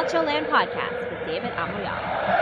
Calcio Land Podcast with David Amoyala.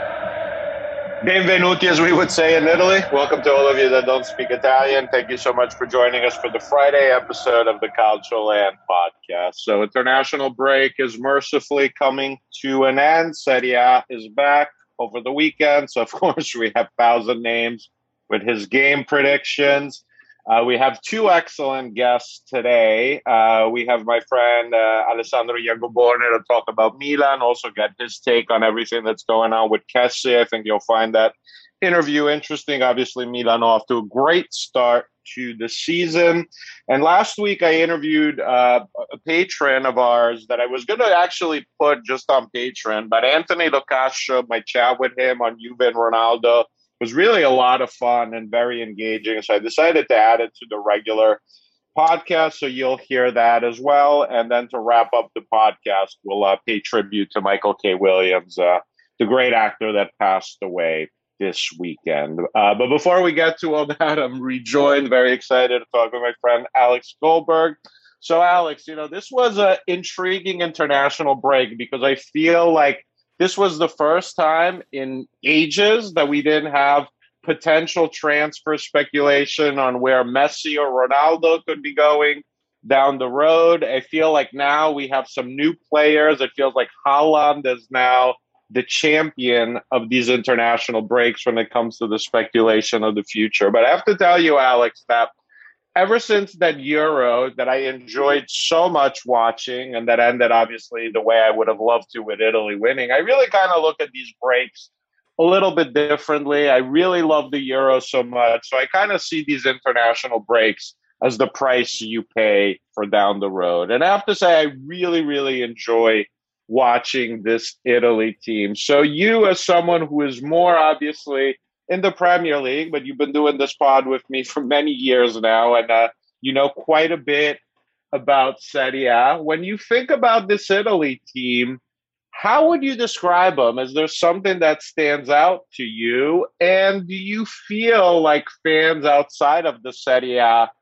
Benvenuti, as we would say in Italy. Welcome to all of you that don't speak Italian. Thank you so much for joining us for the Friday episode of the Calcio Land Podcast. So international break is mercifully coming to an end. Serie A is back over the weekend. So, of course, we have 1,000 names with his game predictions. We have two excellent guests today. We have my friend Alessandro Iagoborne to talk about Milan, also get his take on everything that's going on with Kessie. I think you'll find that interview interesting. Obviously, Milan off to a great start to the season. And last week, I interviewed a patron of ours that I was going to actually put just on Patreon, but Anthony Locascio, my chat with him on Juve and Ronaldo, was really a lot of fun and very engaging. So I decided to add it to the regular podcast. So you'll hear that as well. And then to wrap up the podcast, we'll pay tribute to Michael K. Williams, the great actor that passed away this weekend. But before we get to all that, I'm rejoined, very excited to talk with my friend Alex Goldberg. So Alex, this was an intriguing international break because I feel like this was the first time in ages that we didn't have potential transfer speculation on where Messi or Ronaldo could be going down the road. I feel like now we have some new players. It feels like Haaland is now the champion of these international breaks when it comes to the speculation of the future. But I have to tell you, Alex, that ever since that Euro that I enjoyed so much watching and that ended obviously the way I would have loved to with Italy winning, I really kind of look at these breaks a little bit differently. I really love the Euro so much. So I kind of see these international breaks as the price you pay for down the road. And I have to say, I really, really enjoy watching this Italy team. So you, as someone who is more obviously in the Premier League, but you've been doing this pod with me for many years now, and you know quite a bit about Serie A. When you think about this Italy team, how would you describe them? Is there something that stands out to you? And do you feel like fans outside of the Serie A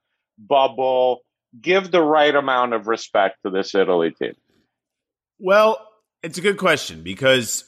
bubble give the right amount of respect to this Italy team? Well, it's a good question because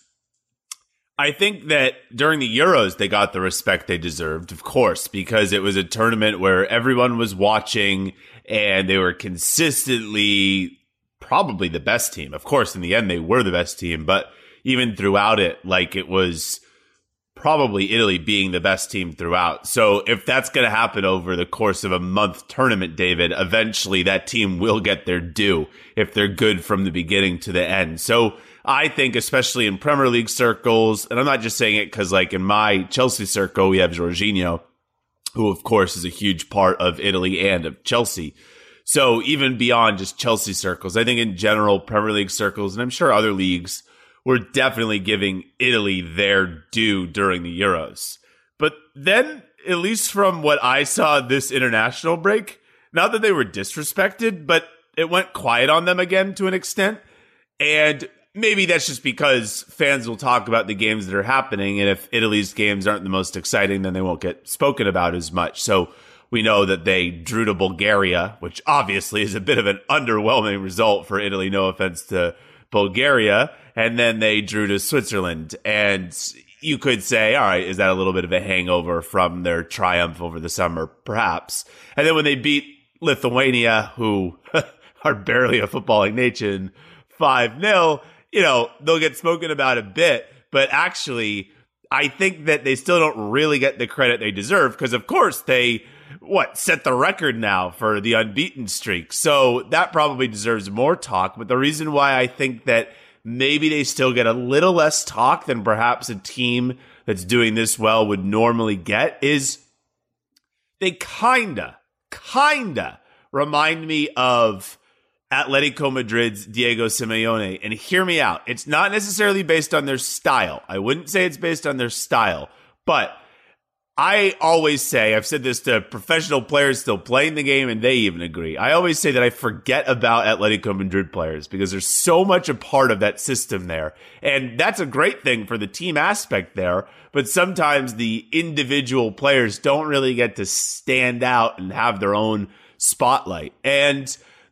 I think that during the Euros, they got the respect they deserved, of course, because it was a tournament where everyone was watching and they were consistently probably the best team. Of course, in the end, they were the best team, but even throughout it, like it was probably Italy being the best team throughout. So if that's going to happen over the course of a month tournament, David, eventually that team will get their due if they're good from the beginning to the end. So I think especially in Premier League circles, and I'm not just saying it because like in my Chelsea circle, we have Jorginho, who of course is a huge part of Italy and of Chelsea. So even beyond just Chelsea circles, I think in general, Premier League circles, and I'm sure other leagues, we're definitely giving Italy their due during the Euros. But then, at least from what I saw this international break, not that they were disrespected, but it went quiet on them again to an extent. And maybe that's just because fans will talk about the games that are happening. And if Italy's games aren't the most exciting, then they won't get spoken about as much. So we know that they drew to Bulgaria, which obviously is a bit of an underwhelming result for Italy. No offense to Bulgaria. And then they drew to Switzerland. And you could say, all right, is that a little bit of a hangover from their triumph over the summer? Perhaps. And then when they beat Lithuania, who are barely a footballing nation, 5-0, they'll get spoken about a bit. But actually, I think that they still don't really get the credit they deserve because, of course, they set the record now for the unbeaten streak. So that probably deserves more talk. But the reason why I think that maybe they still get a little less talk than perhaps a team that's doing this well would normally get is they kinda remind me of Atletico Madrid's Diego Simeone. And hear me out. It's not necessarily based on their style. I wouldn't say it's based on their style, but I always say, I've said this to professional players still playing the game, and they even agree. I always say that I forget about Atletico Madrid players because there's so much a part of that system there. And that's a great thing for the team aspect there. But sometimes the individual players don't really get to stand out and have their own spotlight. And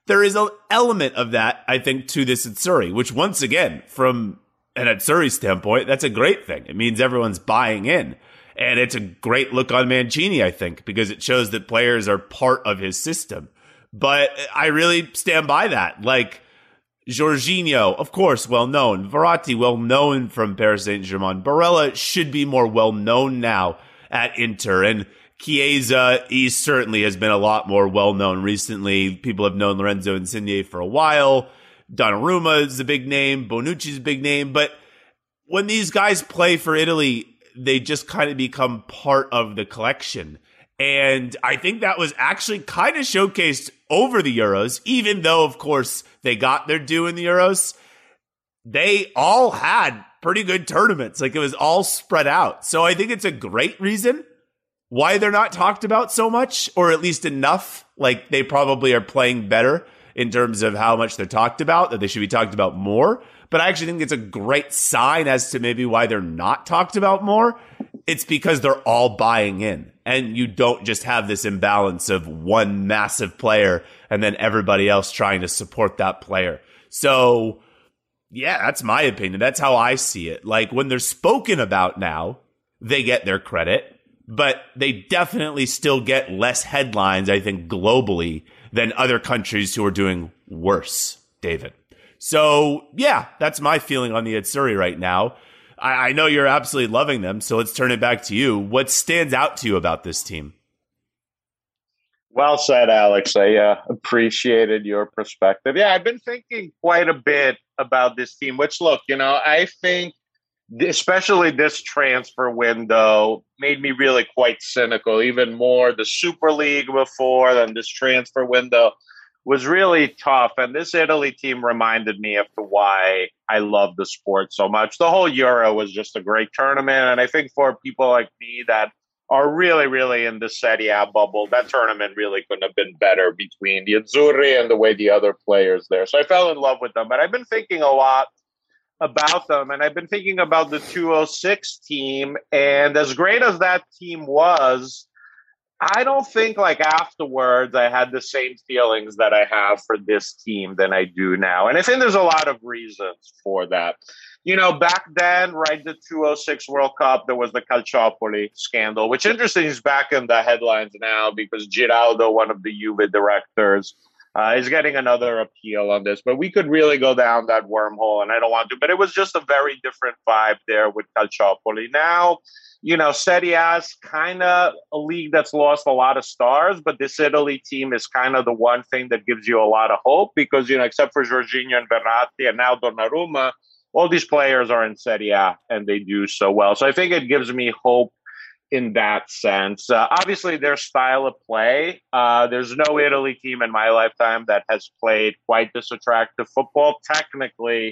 there is an element of that, I think, to this Azzurri, which once again, from an Azzurri standpoint, that's a great thing. It means everyone's buying in. And it's a great look on Mancini, I think, because it shows that players are part of his system. But I really stand by that. Like, Jorginho, of course, well-known. Verratti, well-known from Paris Saint-Germain. Barella should be more well-known now at Inter. And Chiesa, he certainly has been a lot more well-known recently. People have known Lorenzo Insigne for a while. Donnarumma is a big name. Bonucci's a big name. But when these guys play for Italy, they just kind of become part of the collection. And I think that was actually kind of showcased over the Euros, even though, of course, they got their due in the Euros. They all had pretty good tournaments. Like, it was all spread out. So I think it's a great reason why they're not talked about so much, or at least enough. Like, they probably are playing better in terms of how much they're talked about, that they should be talked about more. But I actually think it's a great sign as to maybe why they're not talked about more. It's because they're all buying in. And you don't just have this imbalance of one massive player and then everybody else trying to support that player. So, yeah, that's my opinion. That's how I see it. Like, when they're spoken about now, they get their credit, but they definitely still get less headlines, I think, globally than other countries who are doing worse, David. So, yeah, that's my feeling on the Azzurri right now. I know you're absolutely loving them, so let's turn it back to you. What stands out to you about this team? Well said, Alex. I appreciated your perspective. Yeah, I've been thinking quite a bit about this team, which, look, I think especially this transfer window made me really quite cynical, even more. The Super League before, then this transfer window was really tough. And this Italy team reminded me of why I love the sport so much. The whole Euro was just a great tournament. And I think for people like me that are really, really in the Serie A bubble, that tournament really couldn't have been better between the Azzurri and the way the other players there. So I fell in love with them. But I've been thinking a lot about them. And I've been thinking about the 206 team. And as great as that team was, I don't think afterwards I had the same feelings that I have for this team than I do now. And I think there's a lot of reasons for that. Back then, right, the 206 World Cup, there was the Calciopoli scandal, which interesting is back in the headlines now because Giraldo, one of the Juve directors, is getting another appeal on this. But we could really go down that wormhole, and I don't want to. But it was just a very different vibe there with Calciopoli. Now, Serie A is kind of a league that's lost a lot of stars, but this Italy team is kind of the one thing that gives you a lot of hope because, except for Jorginho and Verratti and now Donnarumma, all these players are in Serie A and they do so well. So I think it gives me hope in that sense. Obviously, their style of play, there's no Italy team in my lifetime that has played quite this attractive football. Technically,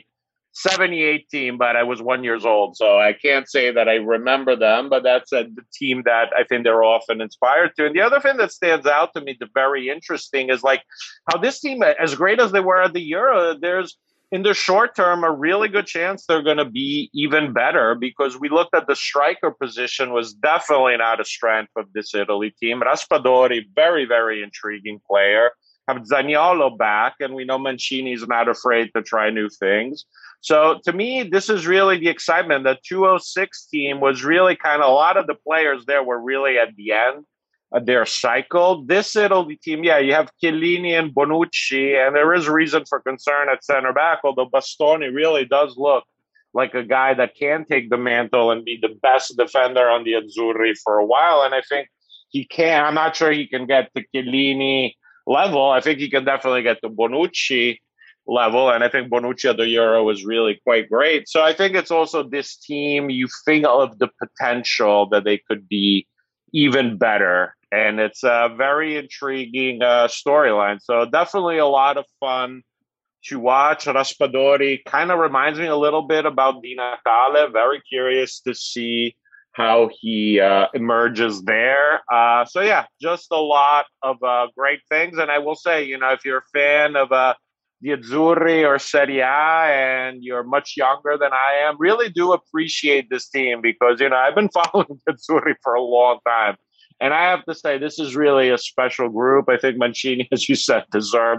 78 team, but I was 1 year old, so I can't say that I remember them, but that's the team that I think they're often inspired to. And the other thing that stands out to me, the very interesting, is how this team, as great as they were at the Euro, there's in the short term a really good chance they're going to be even better because we looked at the striker position was definitely not a strength of this Italy team. Raspadori, very, very intriguing player. Have Zaniolo back, and we know Mancini's not afraid to try new things. So to me, this is really the excitement. The 206 team was really kind of a lot of the players there were really at the end of their cycle. This Italy team, yeah, you have Chiellini and Bonucci, and there is reason for concern at center back, although Bastoni really does look like a guy that can take the mantle and be the best defender on the Azzurri for a while. And I think he can. I'm not sure he can get to Chiellini level. I think he can definitely get to Bonucci level. And I think Bonucci at the Euro was really quite great. So I think it's also this team, you think of the potential that they could be even better. And it's a very intriguing storyline. So definitely a lot of fun to watch. Raspadori kind of reminds me a little bit about Di Natale. Very curious to see how he emerges there. So yeah, just a lot of great things. And I will say, if you're a fan of the Azzurri or Serie A and you're much younger than I am, really do appreciate this team because, I've been following the Azzurri for a long time. And I have to say, this is really a special group. I think Mancini, as you said, deserves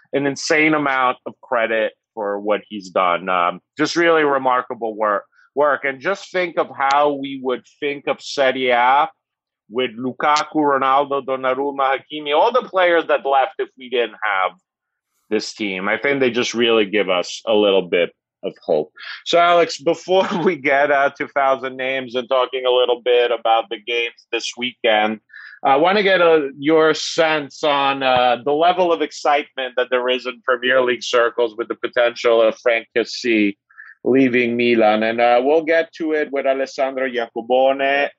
an insane amount of credit for what he's done. Just really remarkable work. And just think of how we would think of Serie A with Lukaku, Ronaldo, Donnarumma, Hakimi, all the players that left if we didn't have this team. I think they just really give us a little bit of hope. So, Alex, before we get to 1,000 names and talking a little bit about the games this weekend, I want to get your sense on the level of excitement that there is in Premier League circles with the potential of Frank Kessie leaving Milan. And we'll get to it with Alessandro Iacobone.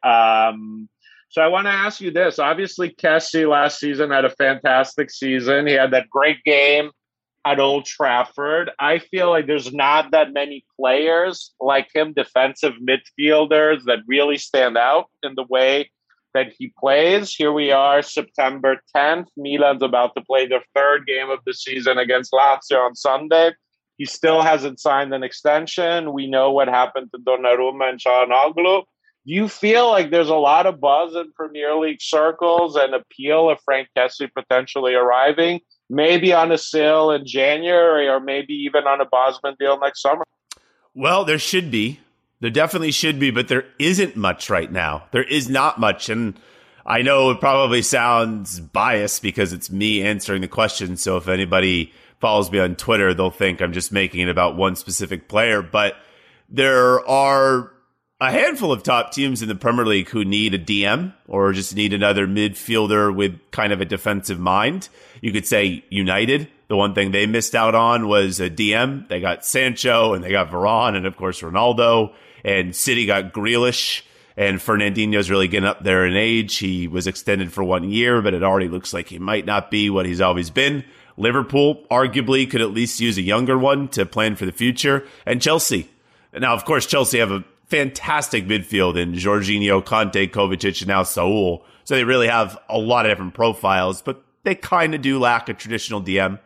So I want to ask you this. Obviously, Kessie last season had a fantastic season. He had that great game at Old Trafford. I feel like there's not that many players like him, defensive midfielders, that really stand out in the way that he plays. Here we are, September 10th. Milan's about to play their third game of the season against Lazio on Sunday. He still hasn't signed an extension. We know what happened to Donnarumma and Çalhanoğlu. Do you feel like there's a lot of buzz in Premier League circles and appeal of Frank Kessie potentially arriving, maybe on a sale in January or maybe even on a Bosman deal next summer? Well, there should be. There definitely should be, but there isn't much right now. There is not much. And I know it probably sounds biased because it's me answering the question. So if anybody follows me on Twitter, they'll think I'm just making it about one specific player. But there are a handful of top teams in the Premier League who need a DM or just need another midfielder with kind of a defensive mind. You could say United. The one thing they missed out on was a DM. They got Sancho and they got Varane and, of course, Ronaldo. And City got Grealish. And Fernandinho's really getting up there in age. He was extended for 1 year, but it already looks like he might not be what he's always been. Liverpool arguably could at least use a younger one to plan for the future. And Chelsea. Now, of course, Chelsea have a fantastic midfield in Jorginho, Conte, Kovacic, and now Saul. So they really have a lot of different profiles, but they kind of do lack a traditional DM.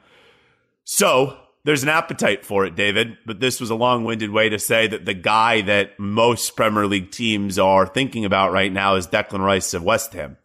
So there's an appetite for it, David, but this was a long-winded way to say that the guy that most Premier League teams are thinking about right now is Declan Rice of West Ham.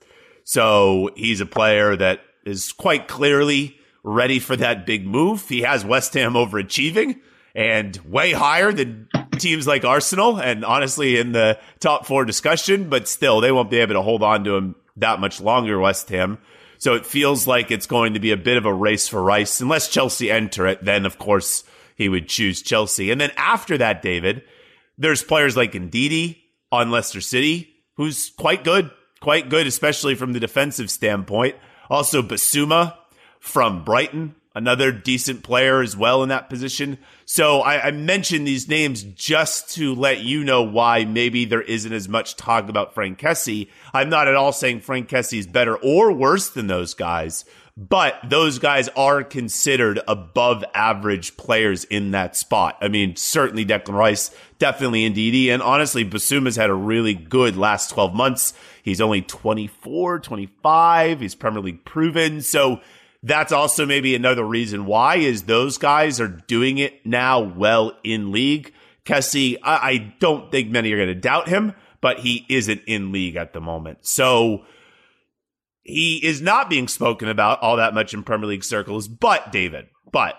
So he's a player that is quite clearly ready for that big move. He has West Ham overachieving and way higher than teams like Arsenal and honestly in the top four discussion, but still they won't be able to hold on to him that much longer, West Ham. So it feels like it's going to be a bit of a race for Rice. Unless Chelsea enter it, then of course he would choose Chelsea. And then after that, David, there's players like Ndidi on Leicester City, who's quite good, especially from the defensive standpoint. Also Basuma from Brighton, another decent player as well in that position. So I mentioned these names just to let you know why maybe there isn't as much talk about Frank Kessie. I'm not at all saying Frank Kessie is better or worse than those guys, but those guys are considered above average players in that spot. I mean, certainly Declan Rice, definitely Ndidi, and honestly, Basuma's had a really good last 12 months. He's only 24, 25. He's Premier League proven. So that's also maybe another reason why is those guys are doing it now well in league. Kessie, I don't think many are going to doubt him, but he isn't in league at the moment. So he is not being spoken about all that much in Premier League circles. But, David,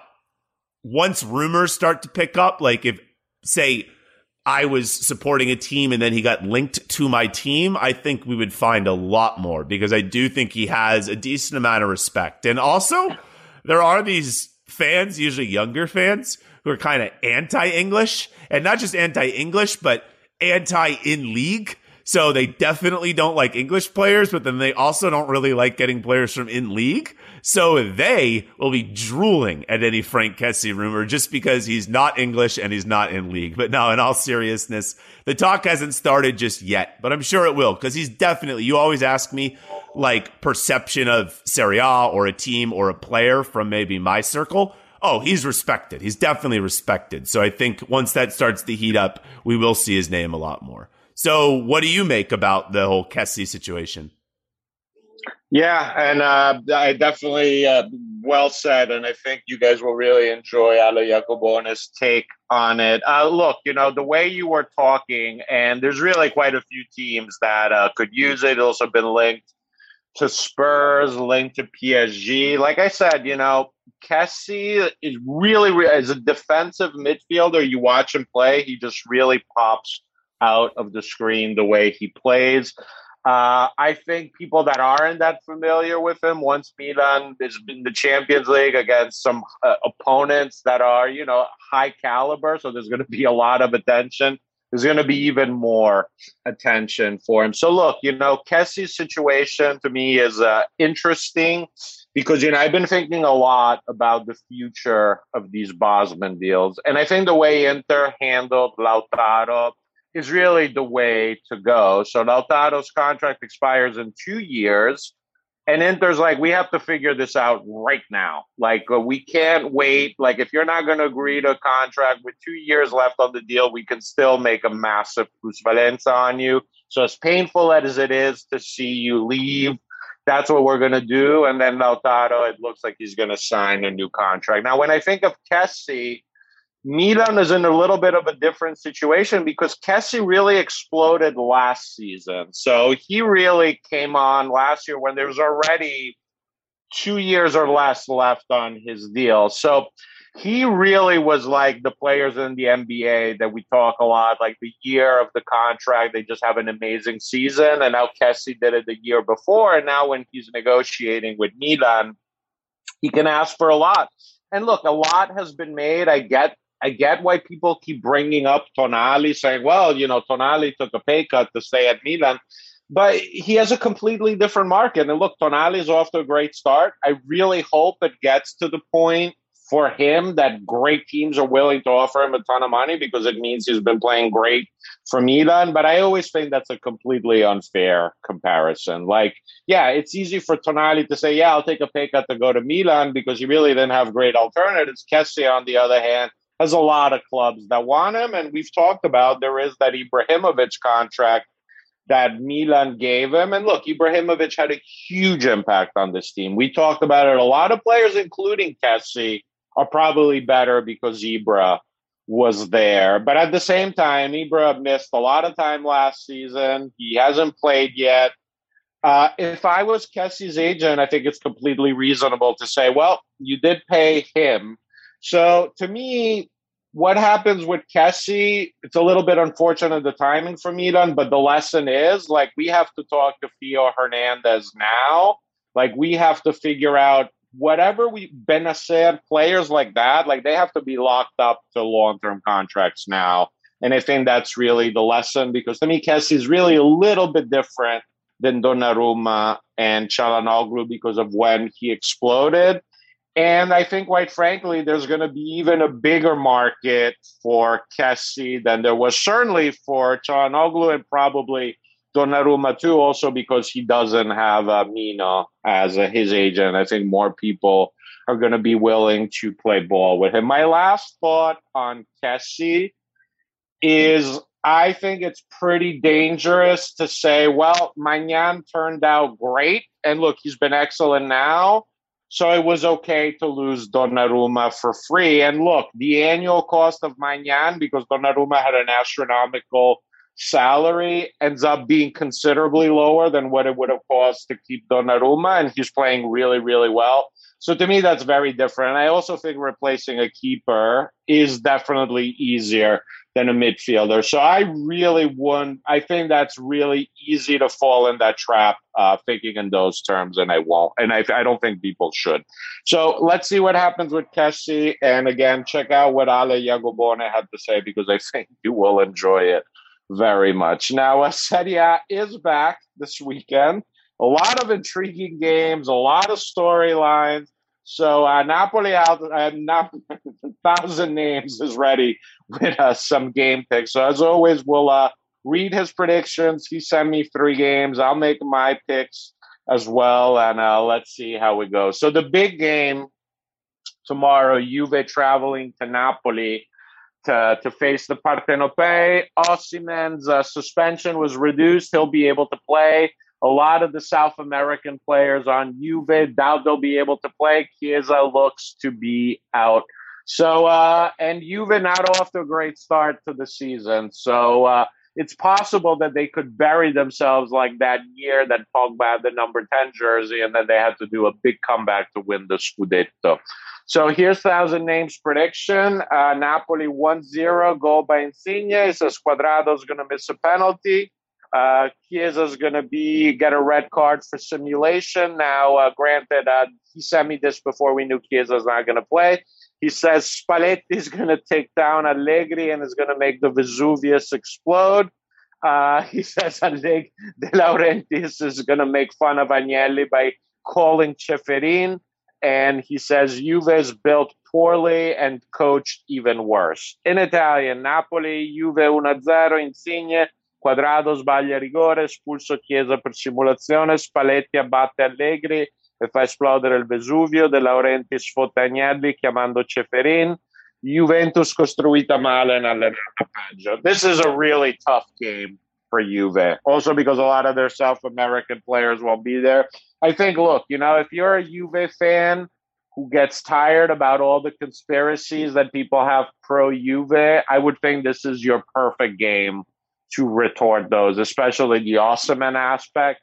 once rumors start to pick up, like if, say, I was supporting a team and then he got linked to my team, I think we would find a lot more because I do think he has a decent amount of respect. And also, there are these fans, usually younger fans, who are kind of anti-English, and not just anti-English, but anti-in-league. So they definitely don't like English players, but then they also don't really like getting players from in-league. So they will be drooling at any Frank Kessie rumor just because he's not English and he's not in league. But no, in all seriousness, the talk hasn't started just yet, but I'm sure it will because he's definitely, you always ask me like perception of Serie A or a team or a player from maybe my circle. Oh, he's respected. He's definitely respected. So I think once that starts to heat up, we will see his name a lot more. So what do you make about the whole Kessie situation? Yeah, and I definitely well said, and I think you guys will really enjoy Ale Iacobone's take on it. Look, the way you were talking, and there's really quite a few teams that could use it. It's also been linked to Spurs, linked to PSG. Like I said, Kessie is really, as a defensive midfielder, you watch him play, he just really pops out of the screen the way he plays. I think people that aren't that familiar with him, once Milan is in the Champions League against some opponents that are, high caliber, so there's going to be a lot of attention. There's going to be even more attention for him. So look, Kessie's situation to me is interesting because, I've been thinking a lot about the future of these Bosman deals. And I think the way Inter handled Lautaro is really the way to go. So Lautaro's contract expires in 2 years. And Inter's like, we have to figure this out right now. Like, we can't wait. Like, if you're not going to agree to a contract with 2 years left on the deal, we can still make a massive plusvalenza on you. So as painful as it is to see you leave, that's what we're going to do. And then Lautaro, it looks like he's going to sign a new contract. Now, when I think of Kessie, Milan is in a little bit of a different situation because Kessie really exploded last season. So he really came on last year when there was already 2 years or less left on his deal. So he really was like the players in the NBA that we talk a lot, like the year of the contract, they just have an amazing season. And now Kessie did it the year before. And now when he's negotiating with Milan, he can ask for a lot. And look, a lot has been made. I get why people keep bringing up Tonali, saying, well, Tonali took a pay cut to stay at Milan. But he has a completely different market. And look, Tonali is off to a great start. I really hope it gets to the point for him that great teams are willing to offer him a ton of money because it means he's been playing great for Milan. But I always think that's a completely unfair comparison. Like, yeah, it's easy for Tonali to say, yeah, I'll take a pay cut to go to Milan because he really didn't have great alternatives. Kessie, on the other hand, has a lot of clubs that want him. And we've talked about there is that Ibrahimovic contract that Milan gave him. And look, Ibrahimovic had a huge impact on this team. We talked about it. A lot of players, including Kessie, are probably better because Ibra was there. But at the same time, Ibra missed a lot of time last season. He hasn't played yet. If I was Kessie's agent, I think it's completely reasonable to say, well, you did pay him. So to me, what happens with Kessie, it's a little bit unfortunate the timing for Milan, but the lesson is, like, we have to talk to Theo Hernandez now. Like, we have to figure out whatever Benacer, players like that, like, they have to be locked up to long-term contracts now. And I think that's really the lesson because to me, Kessie is really a little bit different than Donnarumma and Çalhanoğlu because of when he exploded. And I think, quite frankly, there's going to be even a bigger market for Kessie than there was certainly for Çalhanoğlu and probably Donnarumma too, also because he doesn't have Mino as his agent. I think more people are going to be willing to play ball with him. My last thought on Kessie is I think it's pretty dangerous to say, well, Maignan turned out great. And look, he's been excellent now. So it was okay to lose Donnarumma for free. And look, the annual cost of Maignan, because Donnarumma had an astronomical salary, ends up being considerably lower than what it would have cost to keep Donnarumma. And he's playing really, really well. So to me, that's very different. And I also think replacing a keeper is definitely easier than a midfielder. So I think that's really easy to fall in that trap, thinking in those terms, and I won't. And I don't think people should. So let's see what happens with Kessie. And again, check out what Ale Jagobone had to say because I think you will enjoy it very much. Now, Serie A is back this weekend. A lot of intriguing games, a lot of storylines. So Napoli out, 1,000 names is ready with some game picks. So as always, we'll read his predictions. He sent me 3 games. I'll make my picks as well, and let's see how it goes. So the big game tomorrow, Juve traveling to Napoli to face the Partenopei. Osimhen's suspension was reduced. He'll be able to play. A lot of the South American players on Juve doubt they'll be able to play. Chiesa looks to be out. So, and Juve not off to a great start to the season. So, it's possible that they could bury themselves like that year that Pogba had the number 10 jersey and then they had to do a big comeback to win the Scudetto. So here's 1,000 Names prediction. Napoli 1-0, goal by Insigne. It says Cuadrado's going to miss a penalty. Chiesa's going to get a red card for simulation. Now, granted, he sent me this before we knew Chiesa's not going to play. He says Spalletti's going to take down Allegri and is going to make the Vesuvius explode. He says De Laurentiis is going to make fun of Agnelli by calling Ceferin. And he says Juve is built poorly and coached even worse. In Italian, Napoli, Juve 1-0, Insigne, Quadrado sbaglia rigore, espulso Chiesa per simulazione, Spalletti abbatte Allegri e fa esplodere il Vesuvio, De Laurentiis sfotta Agnelli chiamando Ceferin, Juventus costruita male and allenata peggio. This is a really tough game for Juve. Also because a lot of their South American players won't be there. I think, look, if you're a Juve fan who gets tired about all the conspiracies that people have pro-Juve, I would think this is your perfect game to retort those, especially the Osimhen aspect.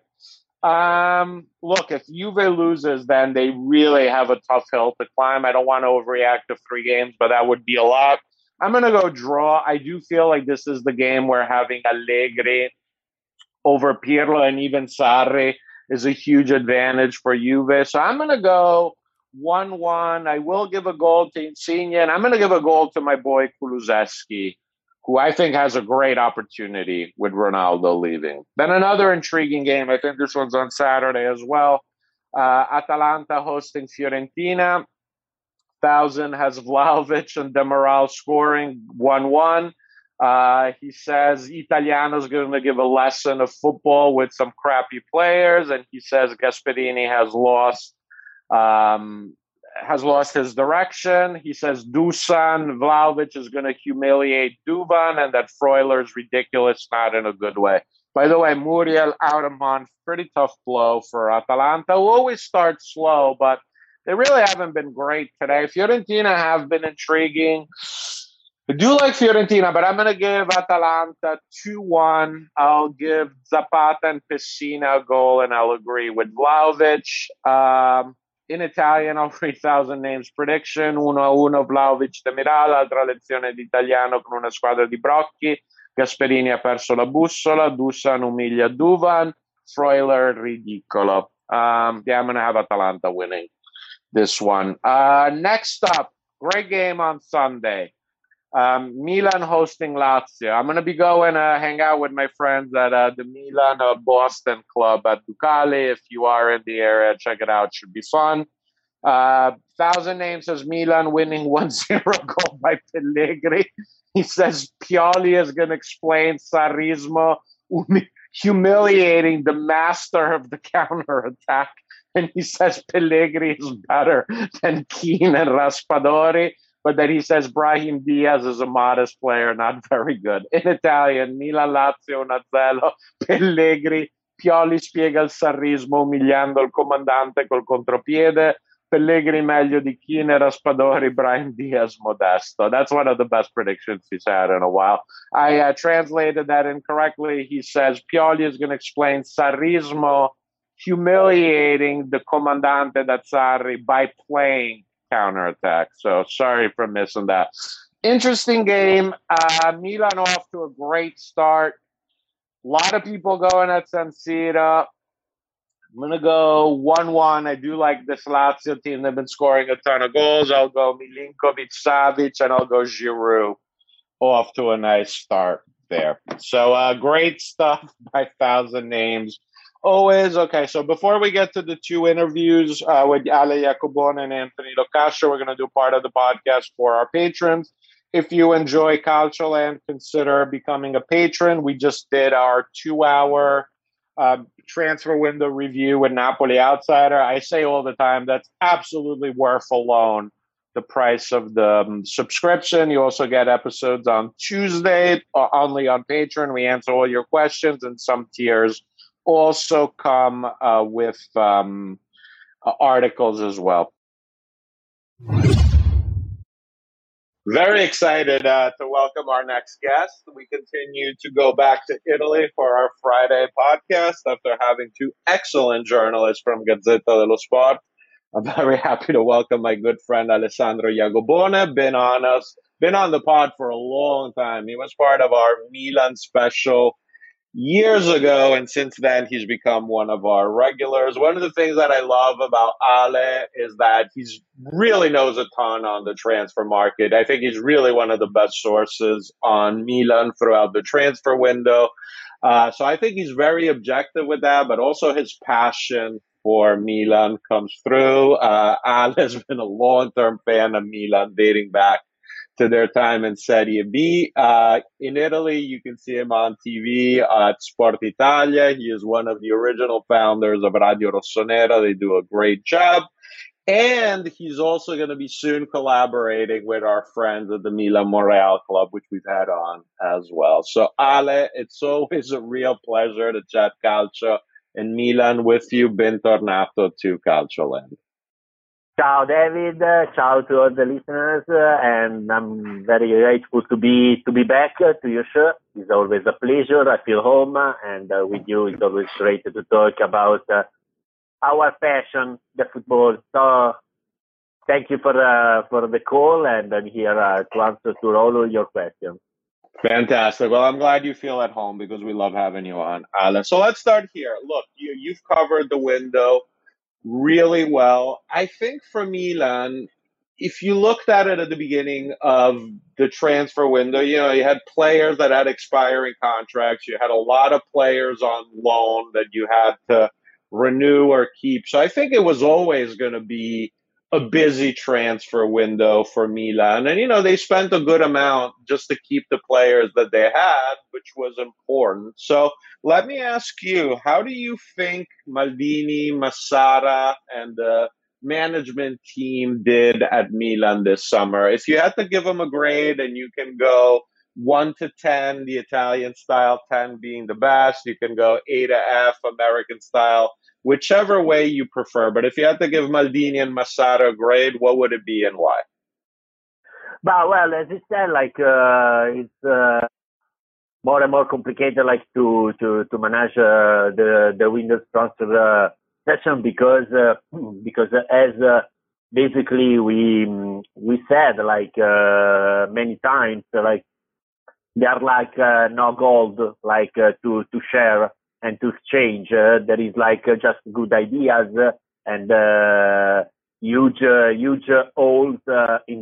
Look, if Juve loses, then they really have a tough hill to climb. I don't want to overreact to 3 games, but that would be a lot. I'm going to go draw. I do feel like this is the game where having Allegri over Pirlo and even Sarri is a huge advantage for Juve. So I'm going to go 1-1. I will give a goal to Insigne, and I'm going to give a goal to my boy Kulusevski, who I think has a great opportunity with Ronaldo leaving. Then another intriguing game. I think this one's on Saturday as well. Atalanta hosting Fiorentina. 1,000 has Vlahovic and Demiral scoring 1-1. He says Italiano's going to give a lesson of football with some crappy players, and he says Gasperini has lost his direction. He says Dusan Vlahovic is going to humiliate Duvan, and that Freuler's ridiculous, not in a good way. By the way, Muriel out a month, pretty tough blow for Atalanta, who always start slow, but they really haven't been great today. Fiorentina have been intriguing. I do like Fiorentina, but I'm going to give Atalanta 2-1. I'll give Zapata and Pessina a goal, and I'll agree with Vlahovic. In Italian, I'll read 1,000 Names prediction. 1-1 Vlahovic Demiral, altra lezione di italiano con una squadra di brocchi. Gasperini ha perso la bussola. Dusan umilia Duvan. Freuler ridicolo. I'm going to have Atalanta winning this one. Next up, great game on Sunday. Milan hosting Lazio. I'm going to be going hang out with my friends at the Milan Boston Club at Ducali. If you are in the area, check it out. Should be fun. 1,000 Names says Milan winning 1-0 goal by Pellegrini. He says Pioli is going to explain Sarrismo humiliating the master of the counterattack. And he says Pellegrini is better than Keane and Raspadori. But then he says Brahim Diaz is a modest player, not very good. In Italian, Milan Lazio 1-0, Pellegrini, Pioli spiega il sarrismo umiliando il comandante col contropiede, Pellegrini meglio di Keane, Raspadori, Brahim Diaz modesto. That's one of the best predictions he's had in a while. I translated that incorrectly. He says Pioli is going to explain sarrismo humiliating the comandante da Sarri by playing counterattack. So sorry for missing that. Interesting game. Milan off to a great start. A lot of people going at San Siro. I'm going to go 1-1. I do like this Lazio team. They've been scoring a ton of goals. I'll go Milinkovic, Savic, and I'll go Giroud off to a nice start there. So great stuff by 1,000 Names. Always. Okay, so before we get to the 2 interviews with Ale Jacobone and Anthony Locascio, we're going to do part of the podcast for our patrons. If you enjoy Calcioland, consider becoming a patron. We just did our 2-hour transfer window review with Napoli Outsider. I say all the time, that's absolutely worth alone the price of the subscription. You also get episodes on Tuesday, only on Patreon. We answer all your questions, and some tiers also come with articles as well. Very excited to welcome our next guest. We continue to go back to Italy for our Friday podcast after having two excellent journalists from Gazzetta dello Sport. I'm very happy to welcome my good friend Alessandro Jagobone. Been on the pod for a long time. He was part of our Milan special years ago, and since then he's become one of our regulars. One of the things that I love about Ale is that he's really knows a ton on the transfer market. I think he's really one of the best sources on Milan throughout the transfer window. So I think he's very objective with that, but also his passion for Milan comes through. Ale has been a long-term fan of Milan dating back to their time in Serie B. In Italy, you can see him on TV at Sport Italia. He is one of the original founders of Radio Rossonera. They do a great job. And he's also going to be soon collaborating with our friends at the Milan Montreal Club, which we've had on as well. So, Ale, it's always a real pleasure to chat calcio in Milan with you. Bentornato to Calcioland. Ciao, David. Ciao to all the listeners, and I'm very grateful to be back to your show. It's always a pleasure. I feel home, and with you, it's always great to talk about our passion, the football. So, thank you for the call, and I'm here to answer to all of your questions. Fantastic. Well, I'm glad you feel at home because we love having you on, Ale. So let's start here. Look, you've covered the window really well. I think for Milan, if you looked at it at the beginning of the transfer window, you had players that had expiring contracts. You had a lot of players on loan that you had to renew or keep. So I think it was always going to be a busy transfer window for Milan. And, they spent a good amount just to keep the players that they had, which was important. So let me ask you, how do you think Maldini, Massara, and the management team did at Milan this summer? If you had to give them a grade and you can go 1 to 10, the Italian style, 10 being the best, you can go A to F, American style, whichever way you prefer. But if you had to give Maldini and Massara a grade, what would it be and why? But, well, as you said, it's more and more complicated, to manage the windows transfer session because as basically we said many times, they are no gold to share and to exchange. There is just good ideas and huge holes in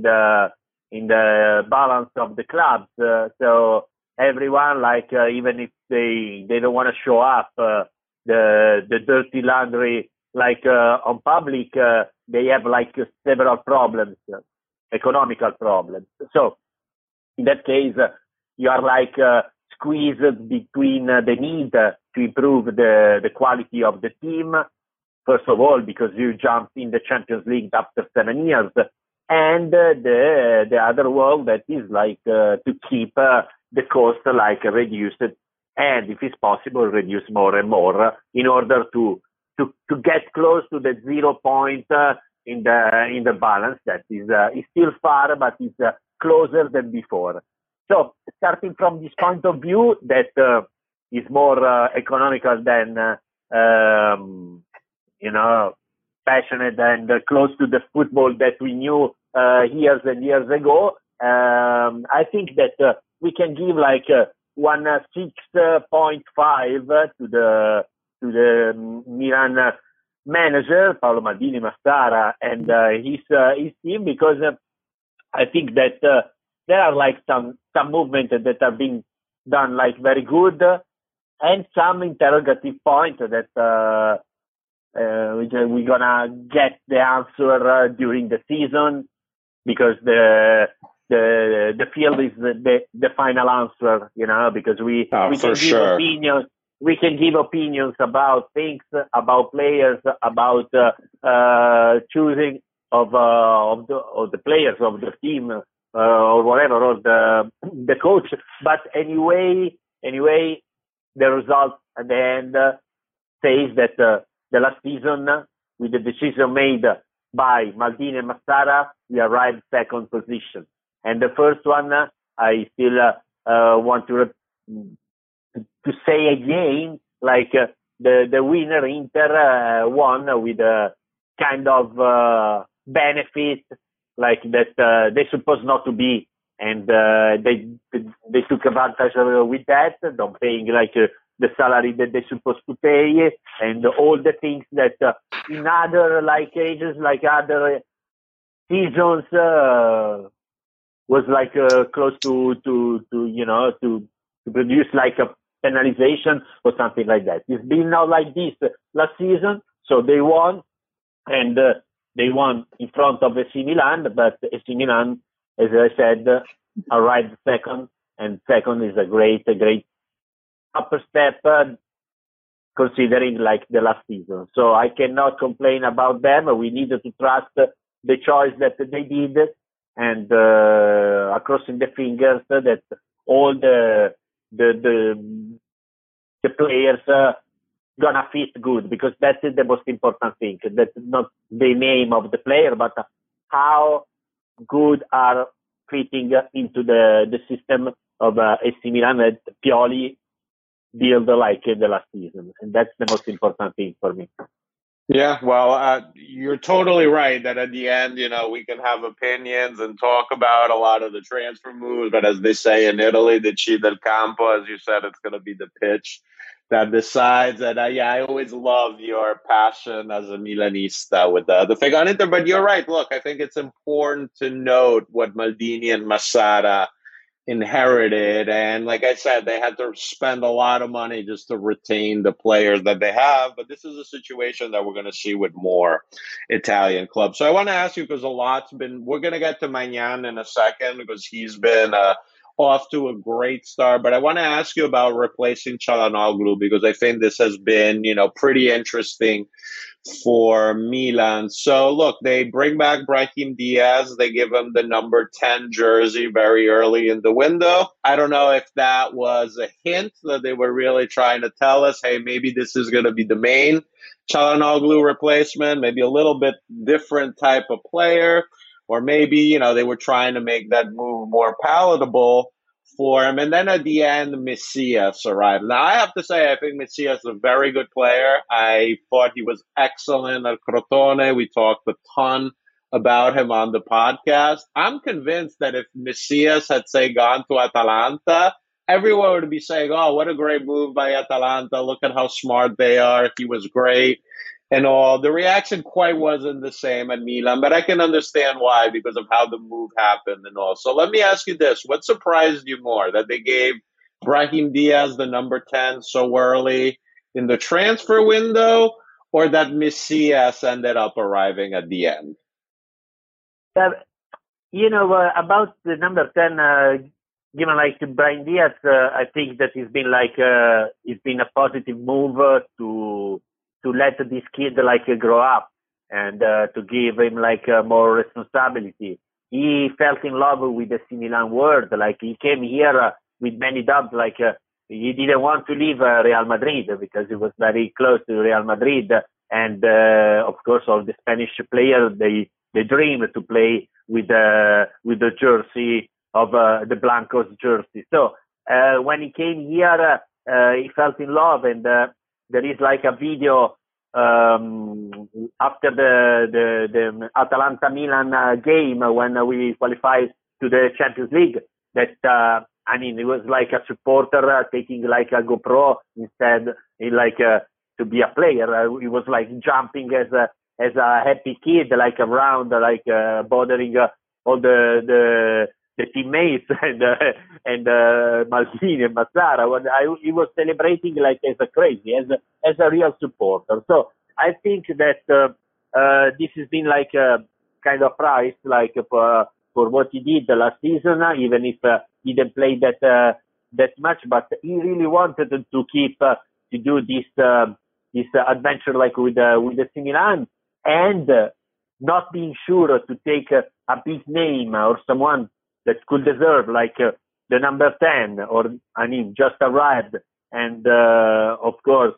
the balance of the clubs. So everyone, even if they don't want to show up the dirty laundry on public, they have several problems, economical problems. So in that case, you are squeezed between the need to improve the quality of the team, first of all, because you jumped in the Champions League after 7 years, and the other world that is to keep the cost reduced, and if it's possible, reduce more and more in order to get close to the 0 point in the balance that is still far, but is closer than before. So starting from this point of view, that is more economical than passionate and close to the football that we knew years and years ago. I think that we can give 6.5 to the Milan manager Paolo Maldini Massara and his team, because I think that there are some movements that are being done very good, and some interrogative points that we're gonna get the answer during the season, because the field is the final answer, because we can give opinions. We can give opinions about things, about players, about choosing of the players of the team or whatever, or the coach. But anyway, the result at the end says that the last season, with the decision made by Maldini and Massara, we arrived second position. And the first one, I still want to say again, like the winner Inter won with a kind of benefit, like that they supposed not to be, and they took advantage with that, don't paying like the salary that they're supposed to pay, and all the things that in other like ages, like other seasons, was like close to produce like a penalization or something like that. It's been not like this last season, so they won, and they won in front of AC Milan, but AC Milan, as I said, arrived second, and second is a great upper step considering like the last season. So I cannot complain about them. We needed to trust the choice that they did, and crossing the fingers that all the players gonna fit good, because that's the most important thing. That's not the name of the player, but how good are fitting into the system of AC Milan that Pioli built like the last season, and that's the most important thing for me. Yeah, well, you're totally right that at the end, we can have opinions and talk about a lot of the transfer moves, but as they say in Italy, the Ci del Campo, as you said, it's going to be the pitch that decides. And I always love your passion as a Milanista with the figure on Inter. But you're right. Look, I think it's important to note what Maldini and Massara inherited, and like I said, they had to spend a lot of money just to retain the players that they have. But this is a situation that we're going to see with more Italian clubs. So I want to ask you, because we're going to get to Maignan in a second, because he's been off to a great start, but I want to ask you about replacing Çalhanoğlu, because I think this has been pretty interesting for Milan. So look, they bring back Brahim Diaz. They give him the number 10 jersey very early in the window. I don't know if that was a hint that they were really trying to tell us, hey, maybe this is going to be the main Çalhanoğlu replacement, maybe a little bit different type of player, or maybe, they were trying to make that move more palatable for him. And then at the end, Messias arrived. Now, I have to say, I think Messias is a very good player. I thought he was excellent at Crotone. We talked a ton about him on the podcast. I'm convinced that if Messias had, say, gone to Atalanta, everyone would be saying, oh, what a great move by Atalanta. Look at how smart they are. He was great. And all the reaction quite wasn't the same at Milan, but I can understand why, because of how the move happened and all. So let me ask you this. What surprised you more, that they gave Brahim Diaz the number 10 so early in the transfer window, or that Messias ended up arriving at the end? About the number 10, given like to Brahim Diaz, I think that it's been a positive move to let this kid grow up, and to give him more responsibility. He fell in love with the AC Milan world. He came here with many doubts. He didn't want to leave Real Madrid, because he was very close to Real Madrid, and of course all the Spanish players they dream to play with the jersey of the Blancos jersey. So when he came here, he fell in love, and there is a video after the Atalanta Milan game when we qualified to the Champions League, that it was a supporter taking a GoPro instead to be a player. He was jumping as a happy kid, around, bothering all the teammates and Maldini and Massara. He was celebrating as a crazy, as a real supporter. So I think that this has been a kind of price for what he did the last season, even if he didn't play that much. But he really wanted to keep to do this adventure with AC Milan, and not being sure to take a big name or someone that could deserve the number 10, or just arrived, and of course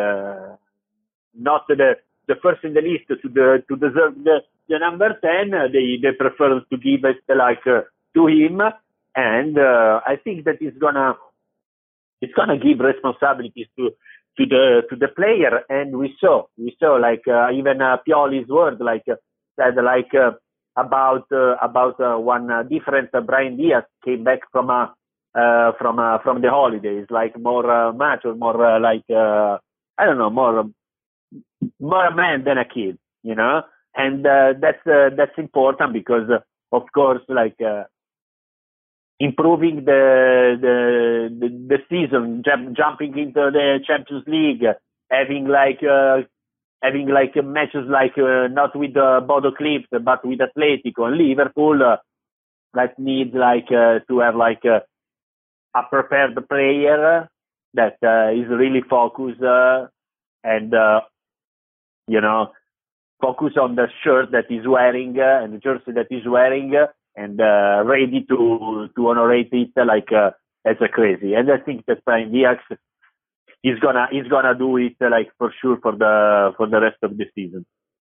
not the first in the list to deserve the number 10. They prefer to give it to him, and I think that it's gonna give responsibilities to the player, and we saw like even Pioli's word like said like about one different Brian Diaz came back from the holidays, like more mature, more like I don't know, more a man than a kid, you know, and that's important because of course like. Improving the season, jumping into the Champions League, having like matches like not with Bodo Glimt but with Atletico and Liverpool, that needs like to have like a prepared player that is really focused and you know, focus on the shirt that he's wearing and the jersey that he's wearing. And ready to honorate it like as a crazy. And I think that Brian Diaz is gonna do it like for sure for the rest of the season.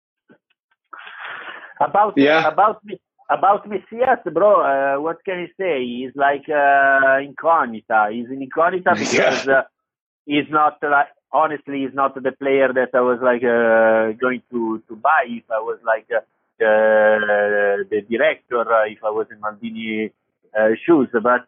About Messias, bro. What can I say? He's like incognita. He's in incognita because he's not like, honestly, he's not the player that I was like going to buy if I was like. The director, if I was in Maldini shoes, but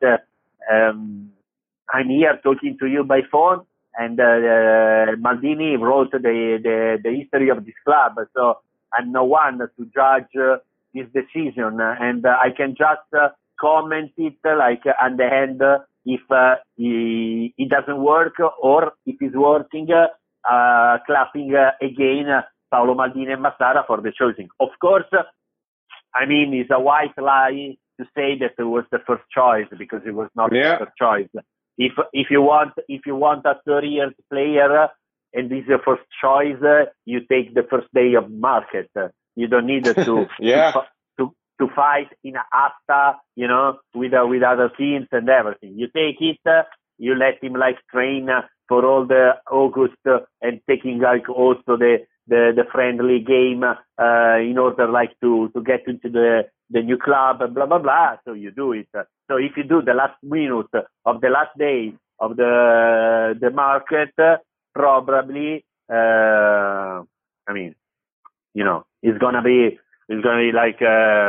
I'm here talking to you by phone, and Maldini wrote the history of this club, so I'm no one to judge his decision, and I can just comment it like at the end if he doesn't work or if he's working, clapping again Paolo Maldini and Massara for the choosing. Of course, I mean, it's a white lie to say that it was the first choice because it was not the first choice. If you want a 30-year player and this is your first choice, you take the first day of market. You don't need to to fight in Asta, you know, with other teams and everything. You take it, you let him like train for all the August and taking like also the friendly game in order like to get into the new club and blah blah blah. So you do it. So if you do the last minute of the last day of the market, probably I mean, you know, it's gonna be like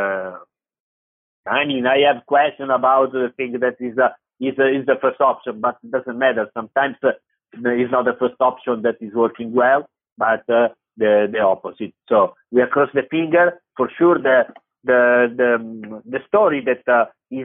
I mean, I have question about the thing that is the first option, but it doesn't matter. Sometimes it's not the first option that is working well, but the opposite. So we are cross the finger for sure. The story that is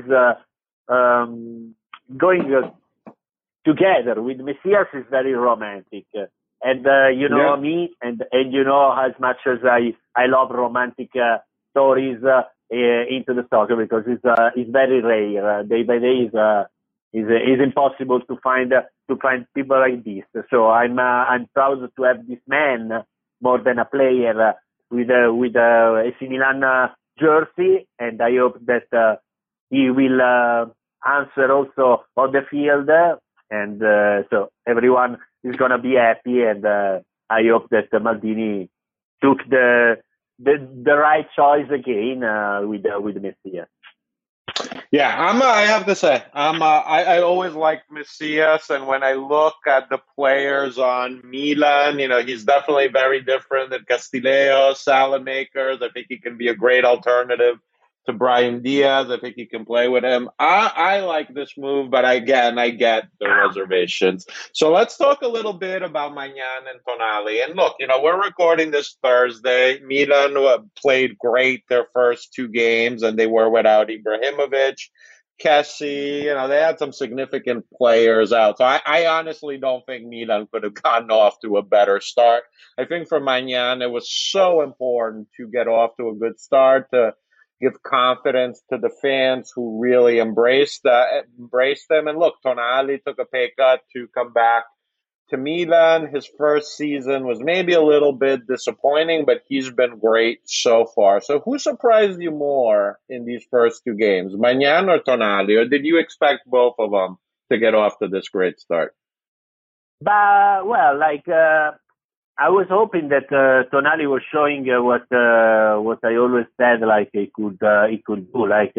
going together with Messias is very romantic, and you know me, and you know as much as I love romantic stories into the soccer because it's very rare. Day by day is impossible to find people like this. So I'm proud to have this man more than a player with a AC Milan jersey, and I hope that he will answer also on the field, and so everyone is gonna be happy, and I hope that Maldini took the right choice again with Messias. Yeah, I have to say, I always liked Messias, and when I look at the players on Milan, you know, he's definitely very different than Castillejo, Salamakers. I think he can be a great alternative to Brian Diaz. I think he can play with him. I like this move, but I get the reservations. So let's talk a little bit about Maignan and Tonali. And look, you know, we're recording this Thursday. Milan played great their first two games, and they were without Ibrahimovic. Kessie, you know, they had some significant players out. So I honestly don't think Milan could have gotten off to a better start. I think for Maignan, it was so important to get off to a good start, to give confidence to the fans who really embraced them. And look, Tonali took a pay cut to come back to Milan. His first season was maybe a little bit disappointing, but he's been great so far. So who surprised you more in these first two games, Maignan or Tonali? Or did you expect both of them to get off to this great start? But, well, like, I was hoping that Tonali was showing what I always said, like he could do. Like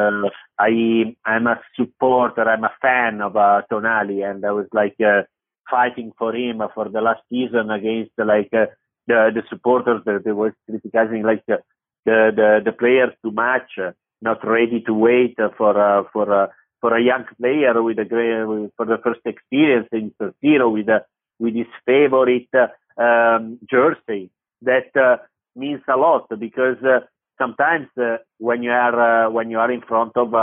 I'm a supporter, I'm a fan of Tonali, and I was like fighting for him for the last season against like the supporters that they were criticizing like the players too much, not ready to wait for a young player with for the first experience in San Siro with his favorite jersey. That means a lot because sometimes when you are in front of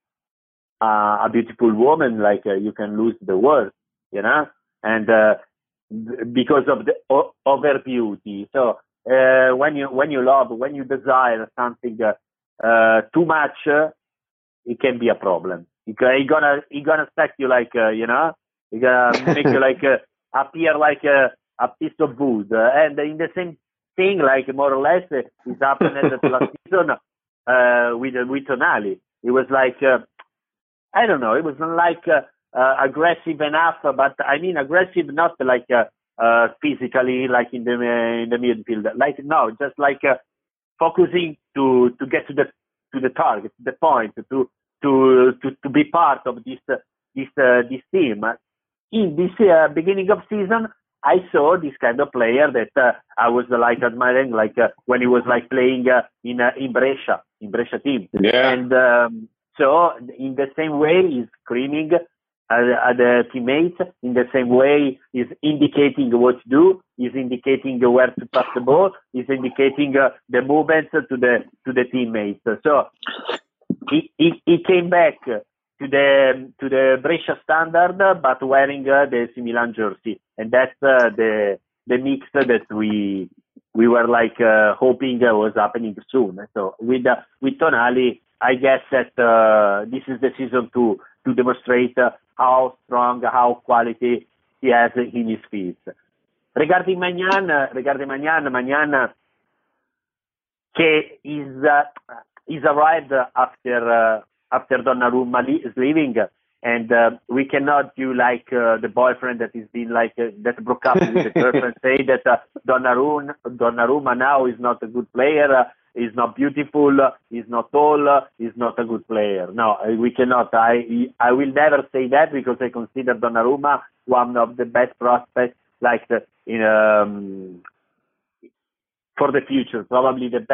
a beautiful woman, like you can lose the words, and because of of her beauty. So when you love, when you desire something too much, it can be a problem. He gonna affect you like he gonna make you like appear like a piece of wood. And in the same thing, like more or less, is happened the last season with Tonali. It was like I don't know. It was not like aggressive enough, but I mean aggressive, not like physically, like in the midfield. Like no, just like focusing to get to the target, the point, to be part of this team. In this beginning of season, I saw this kind of player that I was like admiring, like when he was like playing in Brescia team. Yeah. And so in the same way, he's screaming at the teammates. In the same way, he's indicating what to do. He's indicating where to pass the ball. He's indicating the movements to the teammates. So he came back to the Brescia standard, but wearing the AC Milan jersey, and that's the mix that we were like hoping was happening soon. So with Tonali, I guess that this is the season to demonstrate how strong, how quality he has in his feet. Regarding Maignan, he's arrived after Donnarumma is leaving, and we cannot do like the boyfriend that is been like that broke up with the girlfriend, say that Donnarumma now is not a good player, is not beautiful, is not tall, is not a good player. No, we cannot. I will never say that because I consider Donnarumma one of the best prospects, like for the future, probably the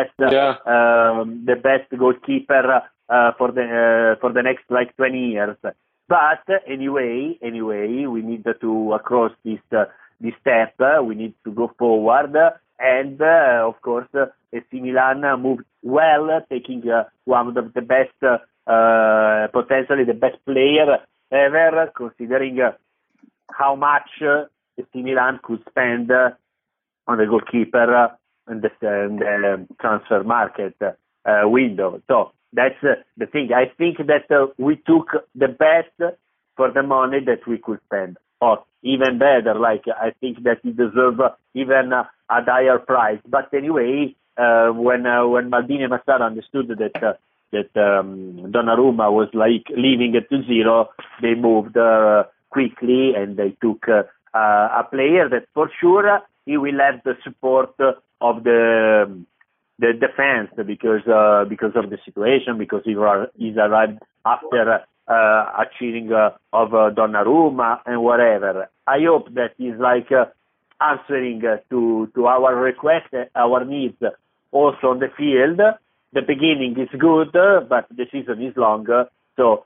best goalkeeper for the next like 20 years. But anyway, we need to cross this step. We need to go forward, and of course, AC Milan moved well, taking one of the best, potentially the best player ever, considering how much AC Milan could spend on the goalkeeper and the transfer market window. So that's the thing. I think that we took the best for the money that we could spend. Or even better, like I think that he deserves even a higher price. But anyway, when Maldini and Massara understood that Donnarumma was like leaving at 2-0, they moved quickly and they took a player that for sure he will have the support of the defense because of the situation, because he's arrived after a cheating of Donnarumma and whatever. I hope that he's like answering to our request, our needs also on the field. The beginning is good, but the season is longer, so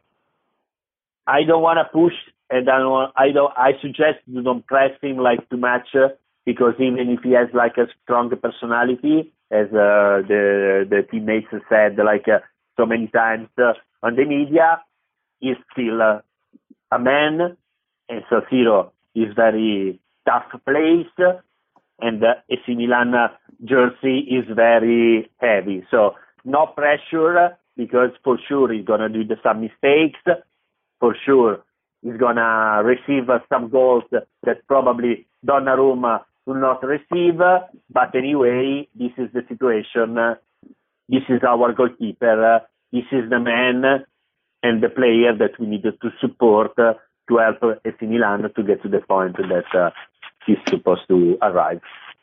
I don't want to push, and I suggest you don't press him like too much, because even if he has like a strong personality, as the teammates said like so many times on the media, he's still a man, and San Siro is very tough place, and AC Milan jersey is very heavy. So no pressure, because for sure he's gonna do some mistakes. For sure he's gonna receive some goals that probably Donnarumma will not receive. But anyway, this is the situation. This is our goalkeeper. This is the man and the player that we needed to support to help AC Milan to get to the point that he's supposed to arrive.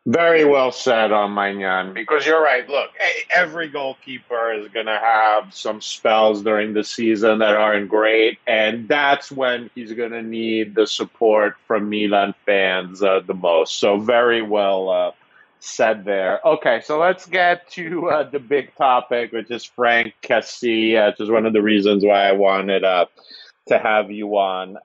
Very well said on Magnan, because you're right. Look, every goalkeeper is going to have some spells during the season that aren't great, and that's when he's going to need the support from Milan fans the most. So very well said there. Okay, so let's get to the big topic, which is Frank Kessie, which is one of the reasons why I wanted to have you on.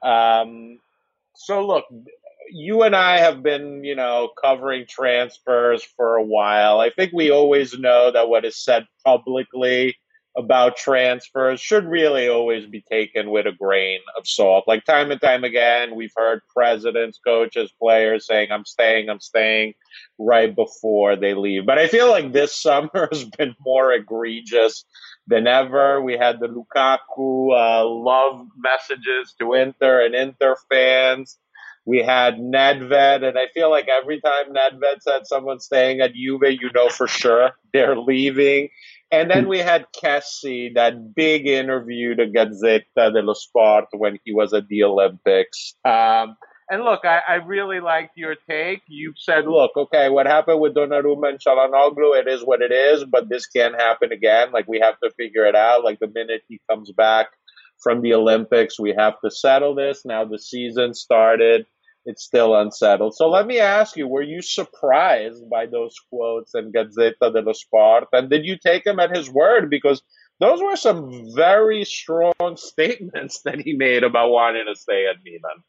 So look, you and I have been, covering transfers for a while. I think we always know that what is said publicly about transfers should really always be taken with a grain of salt. Like time and time again, we've heard presidents, coaches, players saying, I'm staying right before they leave. But I feel like this summer has been more egregious than ever. We had the Lukaku love messages to Inter and Inter fans. We had Nedved, and I feel like every time Nedved said someone's staying at Juve, you know for sure they're leaving. And then we had Kessie, that big interview to Gazzetta dello Sport when he was at the Olympics. And look, I really liked your take. You said, look, okay, what happened with Donnarumma and Çalhanoğlu, it is what it is, but this can't happen again. Like, we have to figure it out. Like, the minute he comes back from the Olympics, we have to settle this. Now the season started. It's still unsettled. So let me ask you, were you surprised by those quotes in Gazzetta dello Sport? And did you take him at his word? Because those were some very strong statements that he made about wanting to stay at Milan.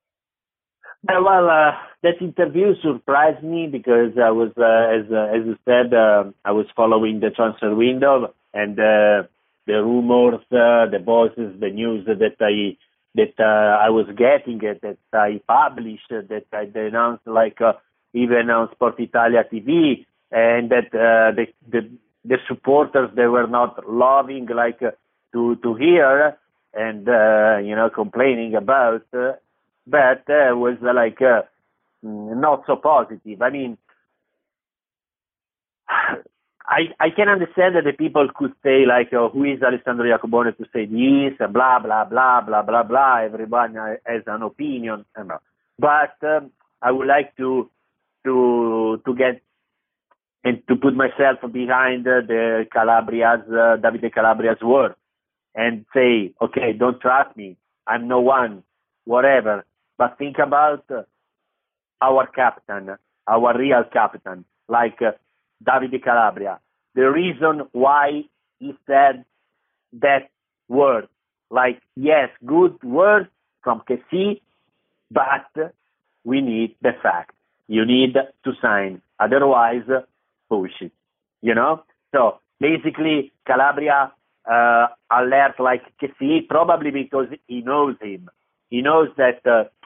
Well, that interview surprised me because I was, as you said, I was following the transfer window and the rumors, the voices, the news that I was getting, that I published, that I announced, even on Sport Italia TV, and that the supporters, they were not loving to hear and complaining about, but was not so positive. I mean, I can understand that the people could say who is Alessandro Jacobone to say this, blah blah blah blah blah blah. Everyone has an opinion, but I would like to get and to put myself behind the Davide Calabria's word and say, okay, don't trust me, I'm no one, whatever. But think about our captain, our real captain, Davide Calabria. The reason why he said that word, yes, good word from Kessie, but we need the fact. You need to sign, otherwise, bullshit. So basically, Calabria alert Kessie, probably because he knows him. He knows that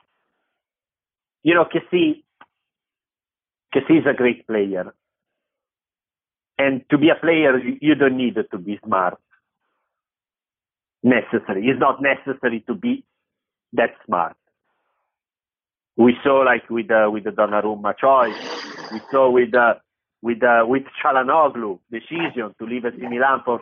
Kessie is a great player. And to be a player, you don't need to be smart. Necessary. It's not necessary to be that smart. We saw with the Donnarumma choice. We saw with Çalhanoğlu decision to leave AC Milan for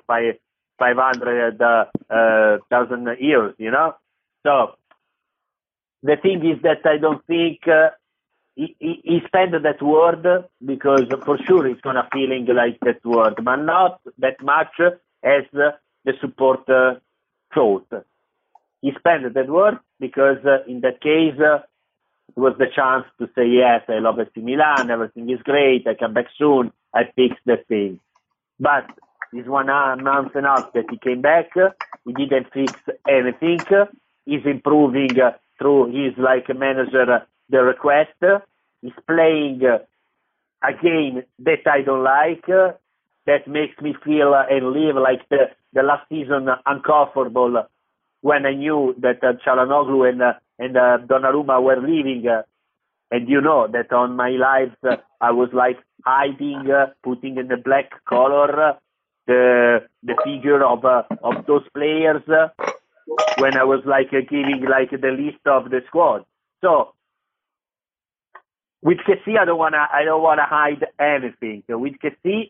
500,000 euros. So the thing is that I don't think. He spent that word because for sure he's gonna feeling like that word, but not that much as the support thought. He spent that word because in that case it was the chance to say, yes, I love AC Milan, everything is great, I come back soon, I fix the thing. But this 1 month and a half that he came back, he didn't fix anything. He's improving through his manager the request. Is playing a game that I don't like, that makes me feel and live the last season uncomfortable when I knew that Çalhanoğlu and Donnarumma were leaving. And you know that on my lives I was hiding, putting in the black color the figure of those players when I was giving the list of the squad. So with Kessie, I don't wanna hide anything. With Kessie,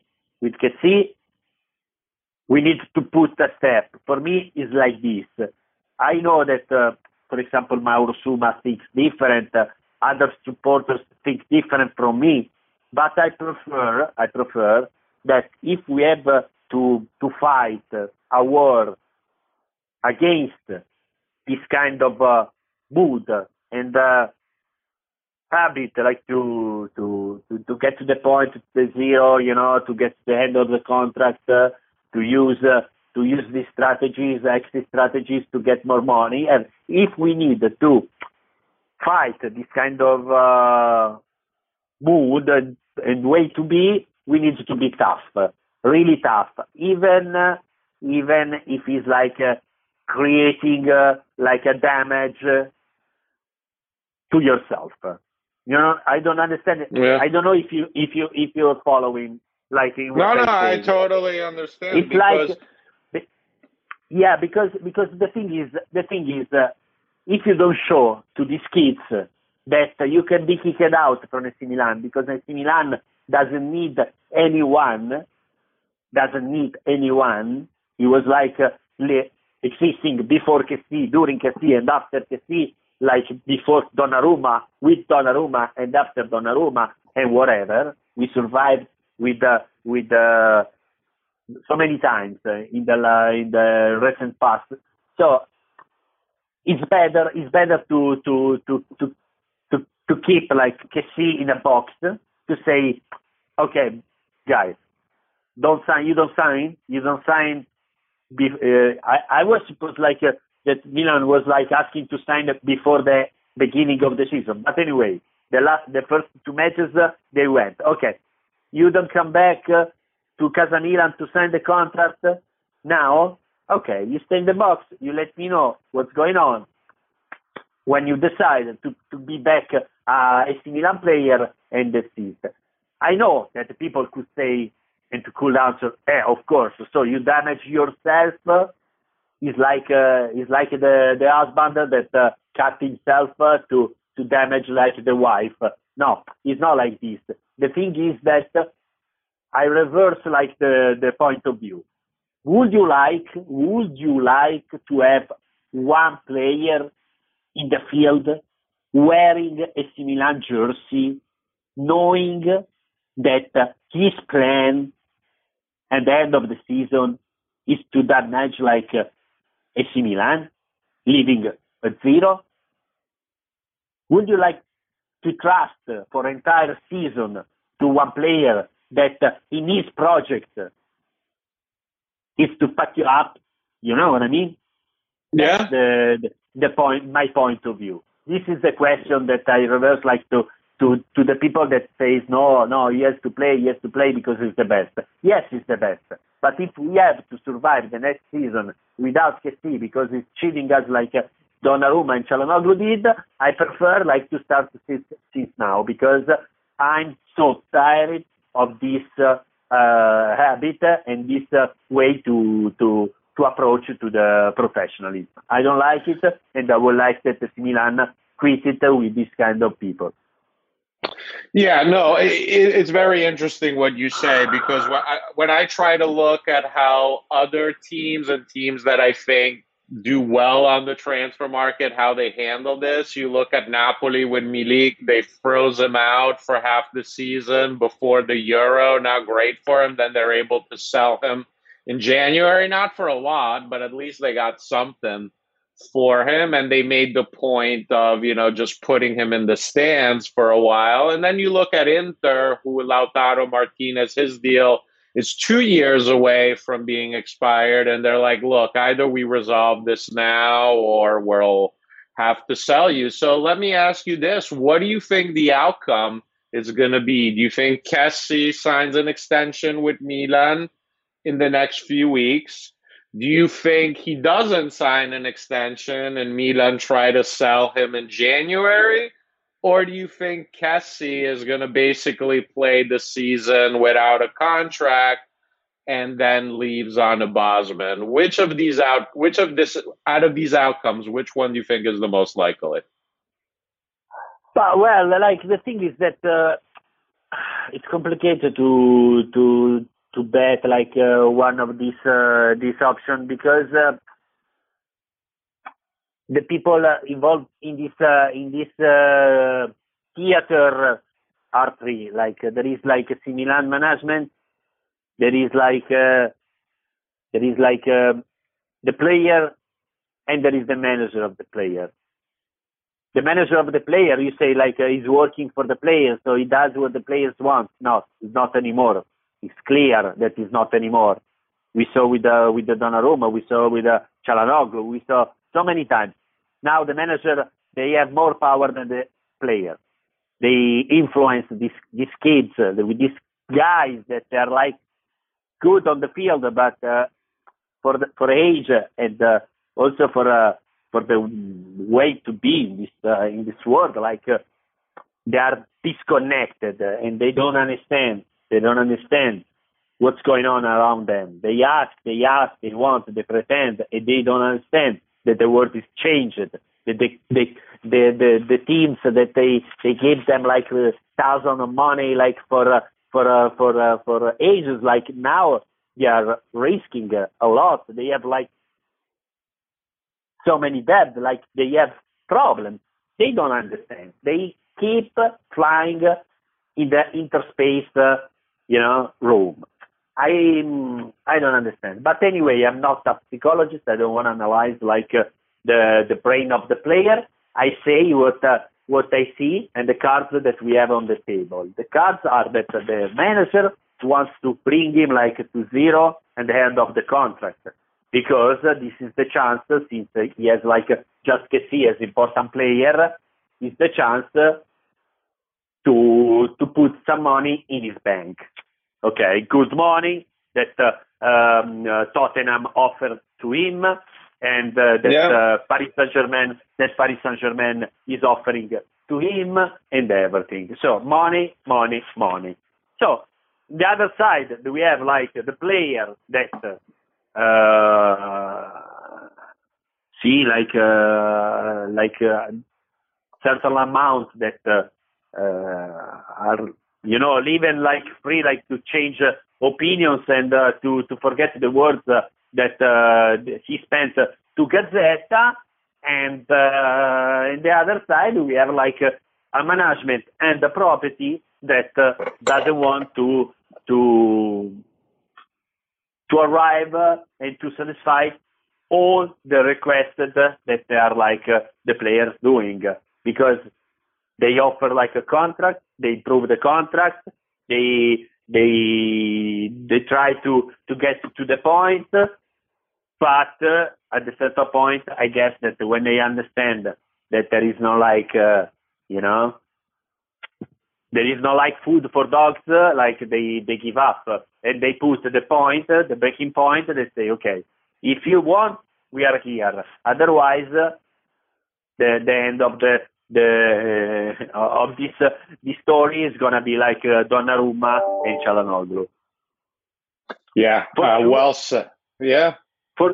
we need to put a step. For me, it's like this. I know that, for example, Mauro Suma thinks different. Other supporters think different from me. But I prefer that if we have to fight a war against this kind of mood and habit, like to get to the point, the zero, to get to the end of the contract, to use these strategies, exit strategies, to get more money. And if we need to fight this kind of mood and way to be, we need to be tough, really tough, even if it's like creating like a damage to yourself. I don't understand. Yeah. I don't know if you're following, like in what No, I I say. totally understand. It's because because the thing is, if you don't show to these kids that you can be kicked out from AC Milan, because AC Milan doesn't need anyone. It was like existing before Kessie, during Kessie, and after Kessie, like before Donnarumma, with Donnarumma, and after Donnarumma, and whatever. We survived with so many times in the recent past. So it's better to keep like Kessie in a box, to say, okay, guys, don't sign. I was supposed that Milan was like asking to sign before the beginning of the season. But anyway, the first two matches they went. Okay, you don't come back to Casa Milan to sign the contract now. Okay, you stay in the box. You let me know what's going on when you decide to be back AC Milan player and that's it. I know that people could say and to cool answer, of course. So you damage yourself. Is like the husband that cut himself to damage like the wife. No, it's not like this. The thing is that I reverse like the point of view. Would you like to have one player in the field wearing a AC Milan jersey, knowing that his plan at the end of the season is to damage like AC Milan, leaving a zero? Would you like to trust for entire season to one player that in his project is to fuck you up? You know what I mean? Yeah. That's the point, my point of view. This is the question that I reverse like to the people that says no, he has to play because he's the best. Yes, he's the best. But if we have to survive the next season without Kessie because he's cheating us like Donnarumma and Çalhanoğlu did, I prefer like to start since now, because I'm so tired of this habit and this way to approach to the professionalism. I don't like it, and I would like that AC Milan quit it with this kind of people. Yeah, no, it's very interesting what you say, because when I try to look at how other teams and teams that I think do well on the transfer market, how they handle this, you look at Napoli with Milik, they froze him out for half the season before the Euro. Now great for him. Then they're able to sell him in January, not for a lot, but at least they got something for him, and they made the point of, just putting him in the stands for a while. And then you look at Inter, who Lautaro Martinez, his deal is 2 years away from being expired, and they're like, look, either we resolve this now or we'll have to sell you. So let me ask you this. What do you think the outcome is going to be? Do you think Kessie signs an extension with Milan in the next few weeks? Do you think he doesn't sign an extension and Milan try to sell him in January? Or do you think Kessie is going to basically play the season without a contract and then leaves on a Bosman? Out of these outcomes, which one do you think is the most likely? Well, like the thing is that it's complicated to bet like one of these options, because the people involved in this theater are three. Like there is like a AC Milan management. There is like the player, and there is the manager of the player. The manager of the player, you say like he's working for the players, so he does what the players want. No, it's not anymore. It's clear that it's not anymore. We saw with the Donnarumma, we saw with Çalhanoğlu, we saw so many times. Now the manager, they have more power than the player. They influence these kids with these guys that are like good on the field, but for age and also for the way to be in this world, like they are disconnected and they don't understand. They don't understand what's going on around them. They ask, they want, they pretend, and they don't understand that the world is changed. That the teams that they give them like thousands of money like for ages, like now they are risking a lot. They have like so many debt, like they have problems. They don't understand. They keep flying in the interspace, room. I don't understand. But anyway, I'm not a psychologist. I don't want to analyze like the brain of the player. I say what I see and the cards that we have on the table. The cards are that the manager wants to bring him like to zero at the end of the contract, because this is the chance, since he has like just Kessie as important player, is the chance to put some money in his bank. Okay, good money that Tottenham offered to him, and Paris Saint-Germain is offering to him, and everything. So money. So the other side, we have like the player that see like certain amount that are living like free, like to change opinions and to forget the words that he spent to Gazzetta, and in the other side we have like a management and the property that doesn't want to arrive and to satisfy all the requests that they are like the players doing, because they offer like a contract, they improve the contract, they try to get to the point, but at the certain point, I guess that when they understand that there is no like there is no like food for dogs, like they give up and they put the breaking point. They say, okay, if you want, we are here. Otherwise, the end of this story is gonna be like Donnarumma and Çalhanoğlu. Yeah, well said. Yeah. For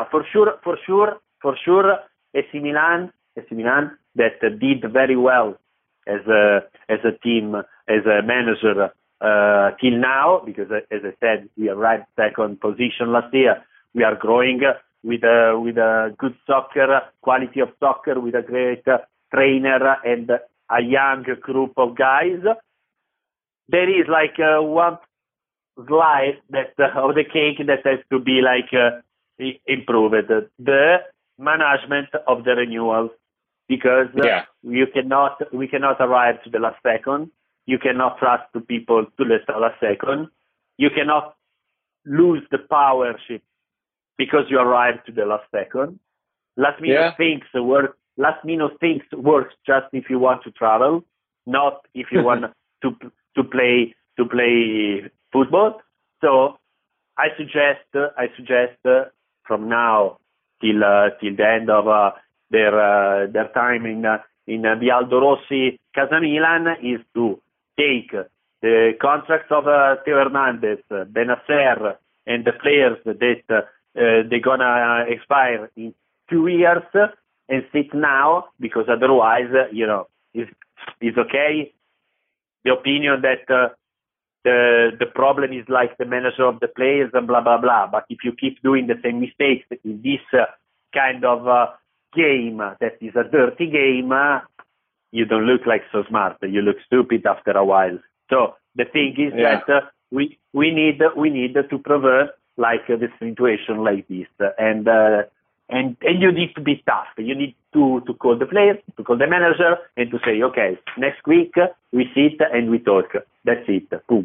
sure, AC Milan that did very well as a team, as a manager till now, because as I said, we arrived second position last year. We are growing with a good soccer, quality of soccer, with a great trainer and a young group of guys. There is like one slice of the cake that has to be like improved. The management of the renewals, because we cannot arrive to the last second. You cannot trust the people to the last second. You cannot lose the powership because you arrive to the last second. Last minute things work just if you want to travel, not if you want to play football. So I suggest from now till the end of their time in the Aldo Rossi Casa Milan is to take the contracts of Theo Hernandez, Benacer, and the players that they're gonna expire in 2 years, and sit now, because otherwise, it's okay. The opinion that the problem is like the manager of the players and blah blah blah. But if you keep doing the same mistakes in this kind of game that is a dirty game, you don't look like so smart. You look stupid after a while. So the thing is that we need to prevent like the situation like this, and you need to be tough. You need to call the players, to call the manager, and to say, okay, next week we sit and we talk. That's it. Boom.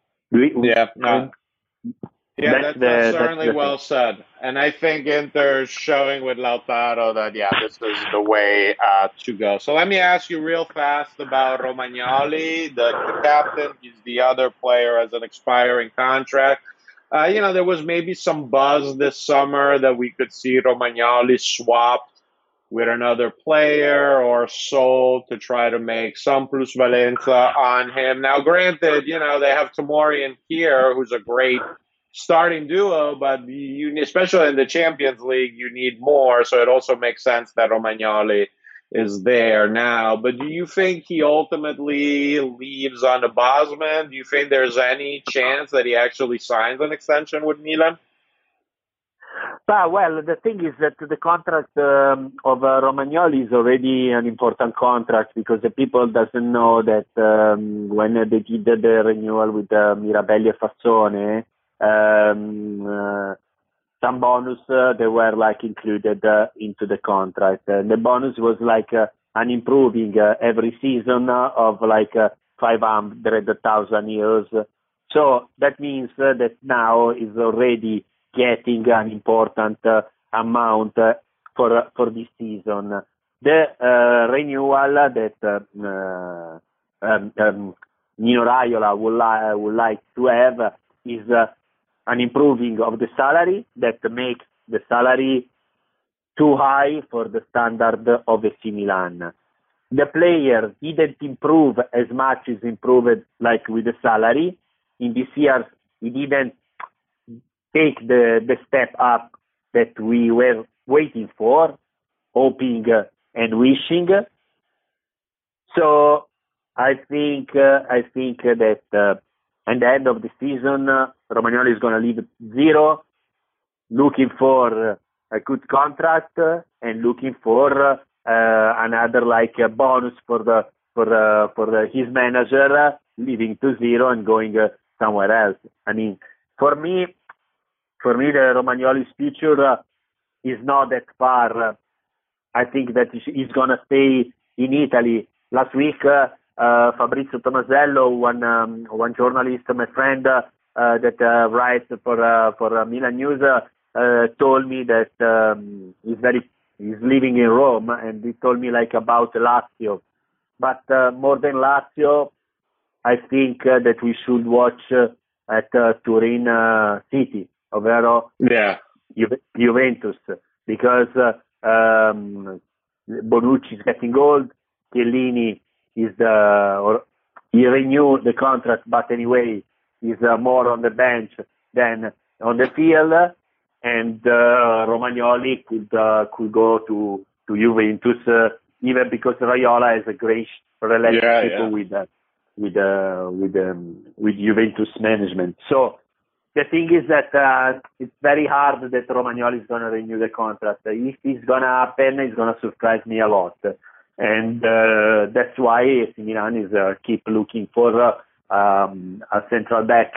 That's certainly well said. And I think Inter's showing with Lautaro that, this is the way to go. So let me ask you real fast about Romagnoli, the captain. He's the other player as an expiring contract. There was maybe some buzz this summer that we could see Romagnoli swapped with another player or sold to try to make some plusvalenza on him. Now, granted, they have Tomori and Kier, who's a great starting duo, but especially in the Champions League, you need more. So it also makes sense that Romagnoli is there now. But do you think he ultimately leaves on the Bosman? Do you think there's any chance that he actually signs an extension with Milan? Well, the thing is that the contract of Romagnoli is already an important contract, because the people doesn't know that when they did the renewal with Mirabelli and Fazzone, some bonus they were like included into the contract. The bonus was like an improving every season of like 500,000 euros. So that means that now is already getting an important amount for this season. The renewal that Nino Raiola would like to have is an improving of the salary that makes the salary too high for the standard of AC Milan. The player didn't improve as much as improved like with the salary. In this year, he didn't take the step up that we were waiting for, hoping and wishing. So I think that at the end of the season, Romagnoli is going to leave zero, looking for a good contract and looking for another like a bonus for his manager, leaving to zero and going somewhere else. I mean, for me, the Romagnoli's future is not that far. I think that he's going to stay in Italy. Last week, Fabrizio Tomasello, one journalist, my friend that writes for Milan News, told me that he's living in Rome, and he told me like about Lazio. But more than Lazio, I think that we should watch at Turin City, ovvero Juventus, because Bonucci is getting old, Chiellini he renewed the contract, but anyway, he's more on the bench than on the field, and Romagnoli could go to Juventus, even because Raiola has a great relationship with Juventus management. So the thing is that it's very hard that Romagnoli is going to renew the contract. If it's going to happen, it's going to surprise me a lot. And that's why AC Milan is keep looking for a central back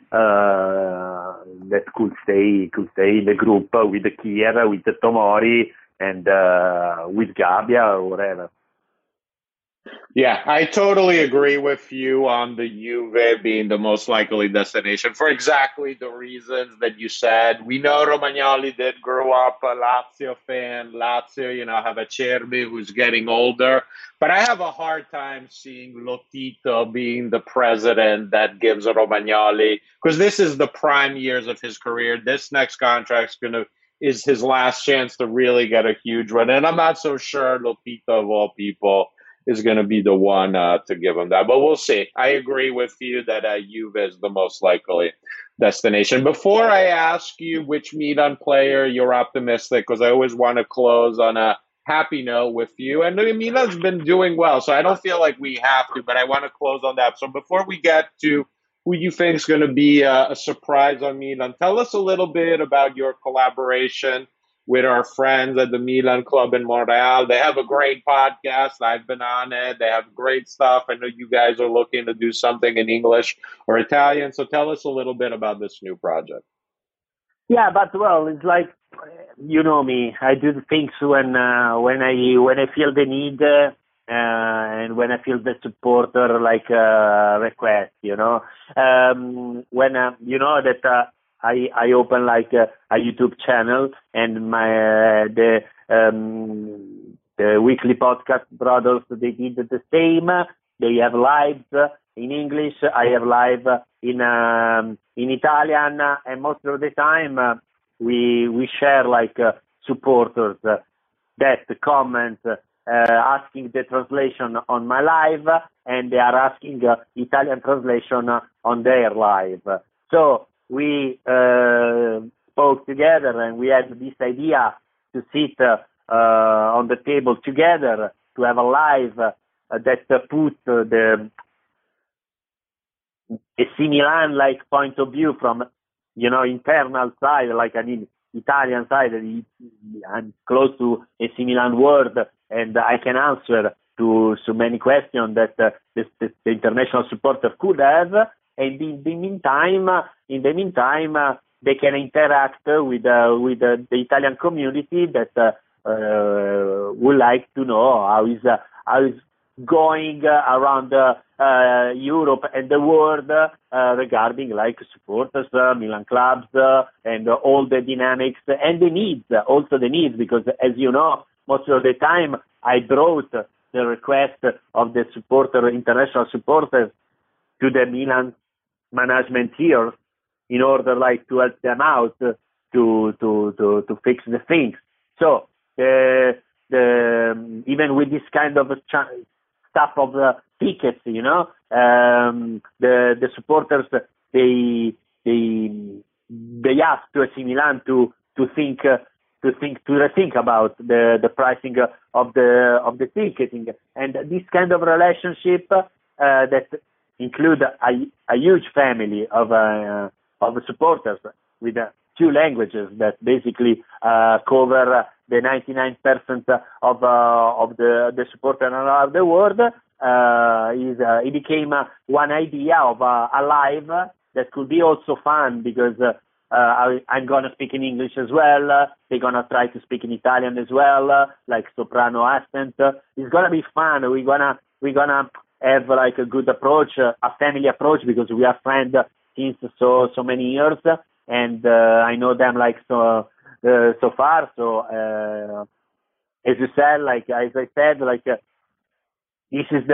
that could stay in the group with the Kier, with the Tomori, and with Gabbia or whatever. Yeah, I totally agree with you on the Juve being the most likely destination for exactly the reasons that you said. We know Romagnoli did grow up a Lazio fan. Lazio, have a Acerbi who's getting older. But I have a hard time seeing Lotito being the president that gives Romagnoli, because this is the prime years of his career. This next contract is his last chance to really get a huge run. And I'm not so sure Lotito, of all people, is going to be the one to give him that. But we'll see. I agree with you that Juve is the most likely destination. Before I ask you which Milan player you're optimistic, because I always want to close on a happy note with you. And Milan's been doing well, so I don't feel like we have to, but I want to close on that. So before we get to who you think is going to be a surprise on Milan, tell us a little bit about your collaboration with our friends at the Milan Club in Montreal. They have a great podcast. I've been on it. They have great stuff. I know you guys are looking to do something in English or Italian. So tell us a little bit about this new project. Yeah, but well, it's like, you know me. I do the things when I feel the need and when I feel the supporter like request. When you know that I open like a YouTube channel and my the weekly podcast brothers, they did the same. They have lives in English. I have live in Italian, and most of the time we share like supporters that comment asking the translation on my live, and they are asking Italian translation on their live. So we spoke together, and we had this idea to sit on the table together to have a live that put the AC Milan like point of view from internal side, like an Italian side. I'm close to AC Milan world, and I can answer to so many questions that the international supporter could have. And in the meantime, they can interact with the Italian community that would like to know how is going around Europe and the world regarding like supporters, Milan clubs, and all the dynamics and the needs, because as you know, most of the time I brought the request of the international supporters to the Milan management here in order like to help them out to fix the things. So even with this kind of stuff of tickets, the supporters they ask to AC Milan to rethink about the pricing of the ticketing, and this kind of relationship that include a huge family of supporters with two languages that basically cover the 99% of the supporters around the world. It became one idea of a live that could be also fun, because I'm gonna speak in English as well. They're gonna try to speak in Italian as well, like soprano accent. It's gonna be fun. We're gonna have like a good approach, a family approach, because we are friends since so many years, and I know them like so far. So as you said, like as I said, like this is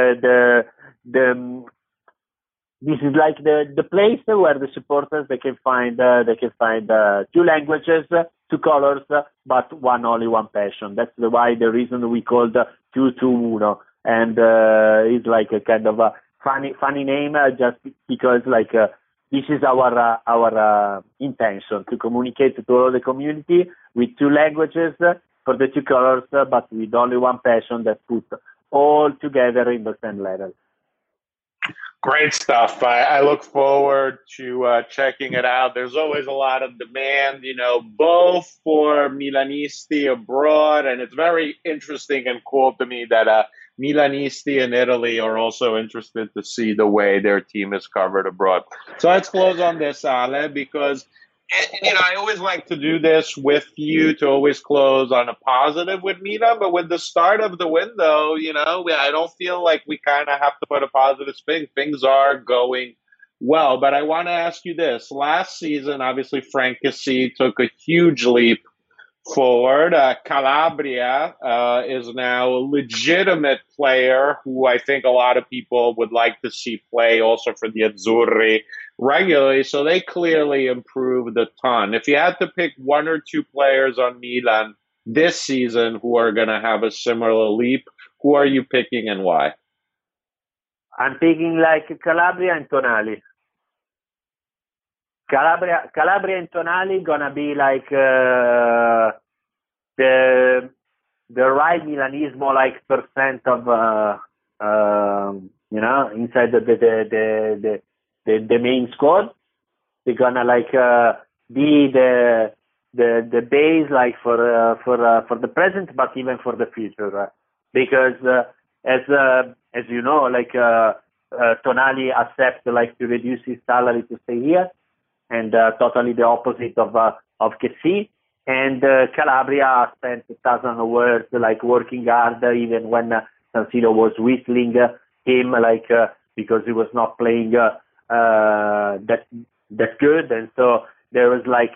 this is like the place where the supporters they can find two languages, two colors, but only one passion. That's why the reason we called 221, and it's like a kind of a funny name, just because like this is our intention to communicate to all the community with two languages for the two colors, but with only one passion that put all together in the same level. Great stuff. I look forward to checking it out. There's always a lot of demand, both for Milanisti abroad, and it's very interesting and cool to me that Milanisti in Italy are also interested to see the way their team is covered abroad. So let's close on this, Ale, because I always like to do this with you, to always close on a positive with Milan, but with the start of the window, I don't feel like we kind of have to put a positive spin. Things are going well, but I want to ask you this. Last season, obviously, Frank Kessie took a huge leap forward. Calabria is now a legitimate player who I think a lot of people would like to see play also for the Azzurri regularly. So they clearly improved a ton. If you had to pick one or two players on Milan this season who are going to have a similar leap, who are you picking and why? I'm picking like Calabria and Tonali. Calabria and Tonali gonna be like the right Milanismo like percent of inside the main squad. They're gonna like be the the base like for the present, but even for the future, because as you know, like Tonali accepted like to reduce his salary to stay here, and totally the opposite of Kessie. And Calabria spent 1,000 hours like working hard, even when San Siro was whistling him like because he was not playing that good, and so there was like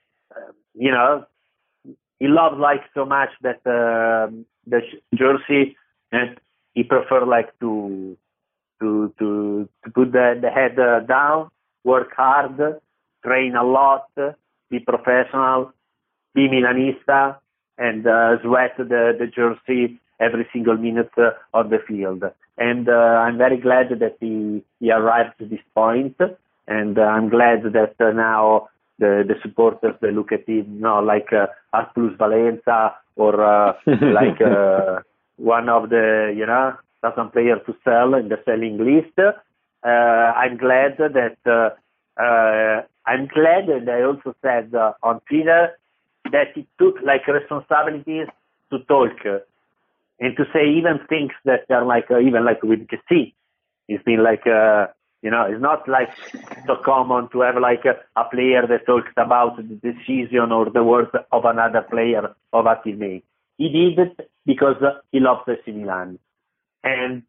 he loved like so much that the jersey, and he preferred like to put the head down, work hard, train a lot, be professional, be Milanista, and sweat the jersey every single minute on the field. And I'm very glad that he arrived to this point, and I'm glad that now the supporters, they look at him like as plus Valenza or like one of the dozen players to sell in the selling list. I'm glad that and I also said on Twitter that he took like responsibilities to talk and to say even things that are like even like with Kessie. It's been like it's not like so common to have like a player that talks about the decision or the words of another player of a teammate. He did it because he loves AC Milan, and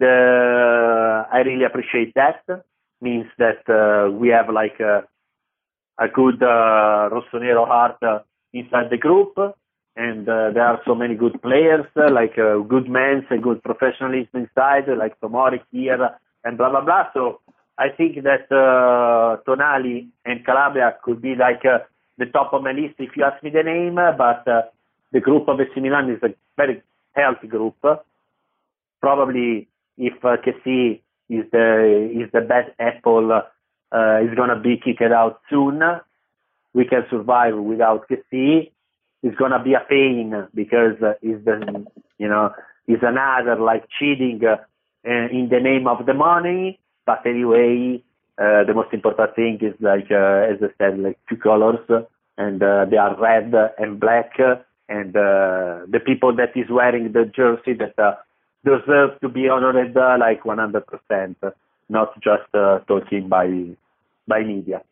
I really appreciate that. Means that we have like a good Rossonero heart inside the group, and there are so many good players, like good men and good professionalism inside, like Tomori here and blah blah blah. So I think that Tonali and Calabria could be like the top of my list if you ask me the name, but the group of AC Milan is a very healthy group. Probably if Kessie is the best apple is gonna be kicked out soon, we can survive without Kessie. It's gonna be a pain because it's another like cheating in the name of the money. But anyway, the most important thing is like as I said, like two colors, and they are red and black, and the people that is wearing the jersey that deserve to be honored like 100%, not just talking by media.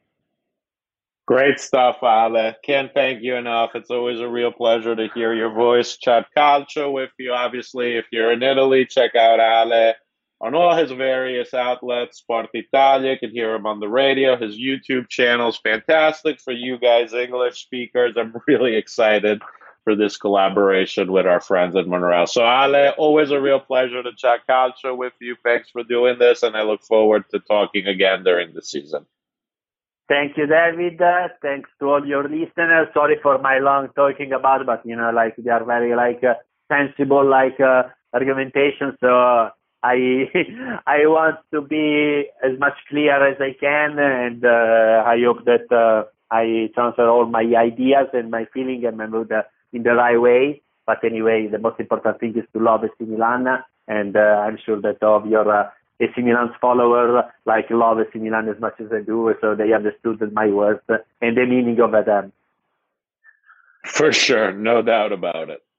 Great stuff, Ale. Can't thank you enough. It's always a real pleasure to hear your voice. Chat Calcio with you. Obviously, if you're in Italy, check out Ale on all his various outlets. Sport Italia, you can hear him on the radio. His YouTube channel is fantastic for you guys, English speakers. I'm really excited for this collaboration with our friends at Monreal. So, Ale, always a real pleasure to chat Calcio with you. Thanks for doing this, and I look forward to talking again during the season. Thank you, David. Thanks to all your listeners. Sorry for my long talking about, but like they are very like sensible like argumentation. So I want to be as much clear as I can, and I hope that I transfer all my ideas and my feeling and my mood in the right way. But anyway, the most important thing is to love AC Milan, and I'm sure that all of your AC Milan's followers like love AC Milan as much as I do, so they understood my words and the meaning of them. For sure, no doubt about it.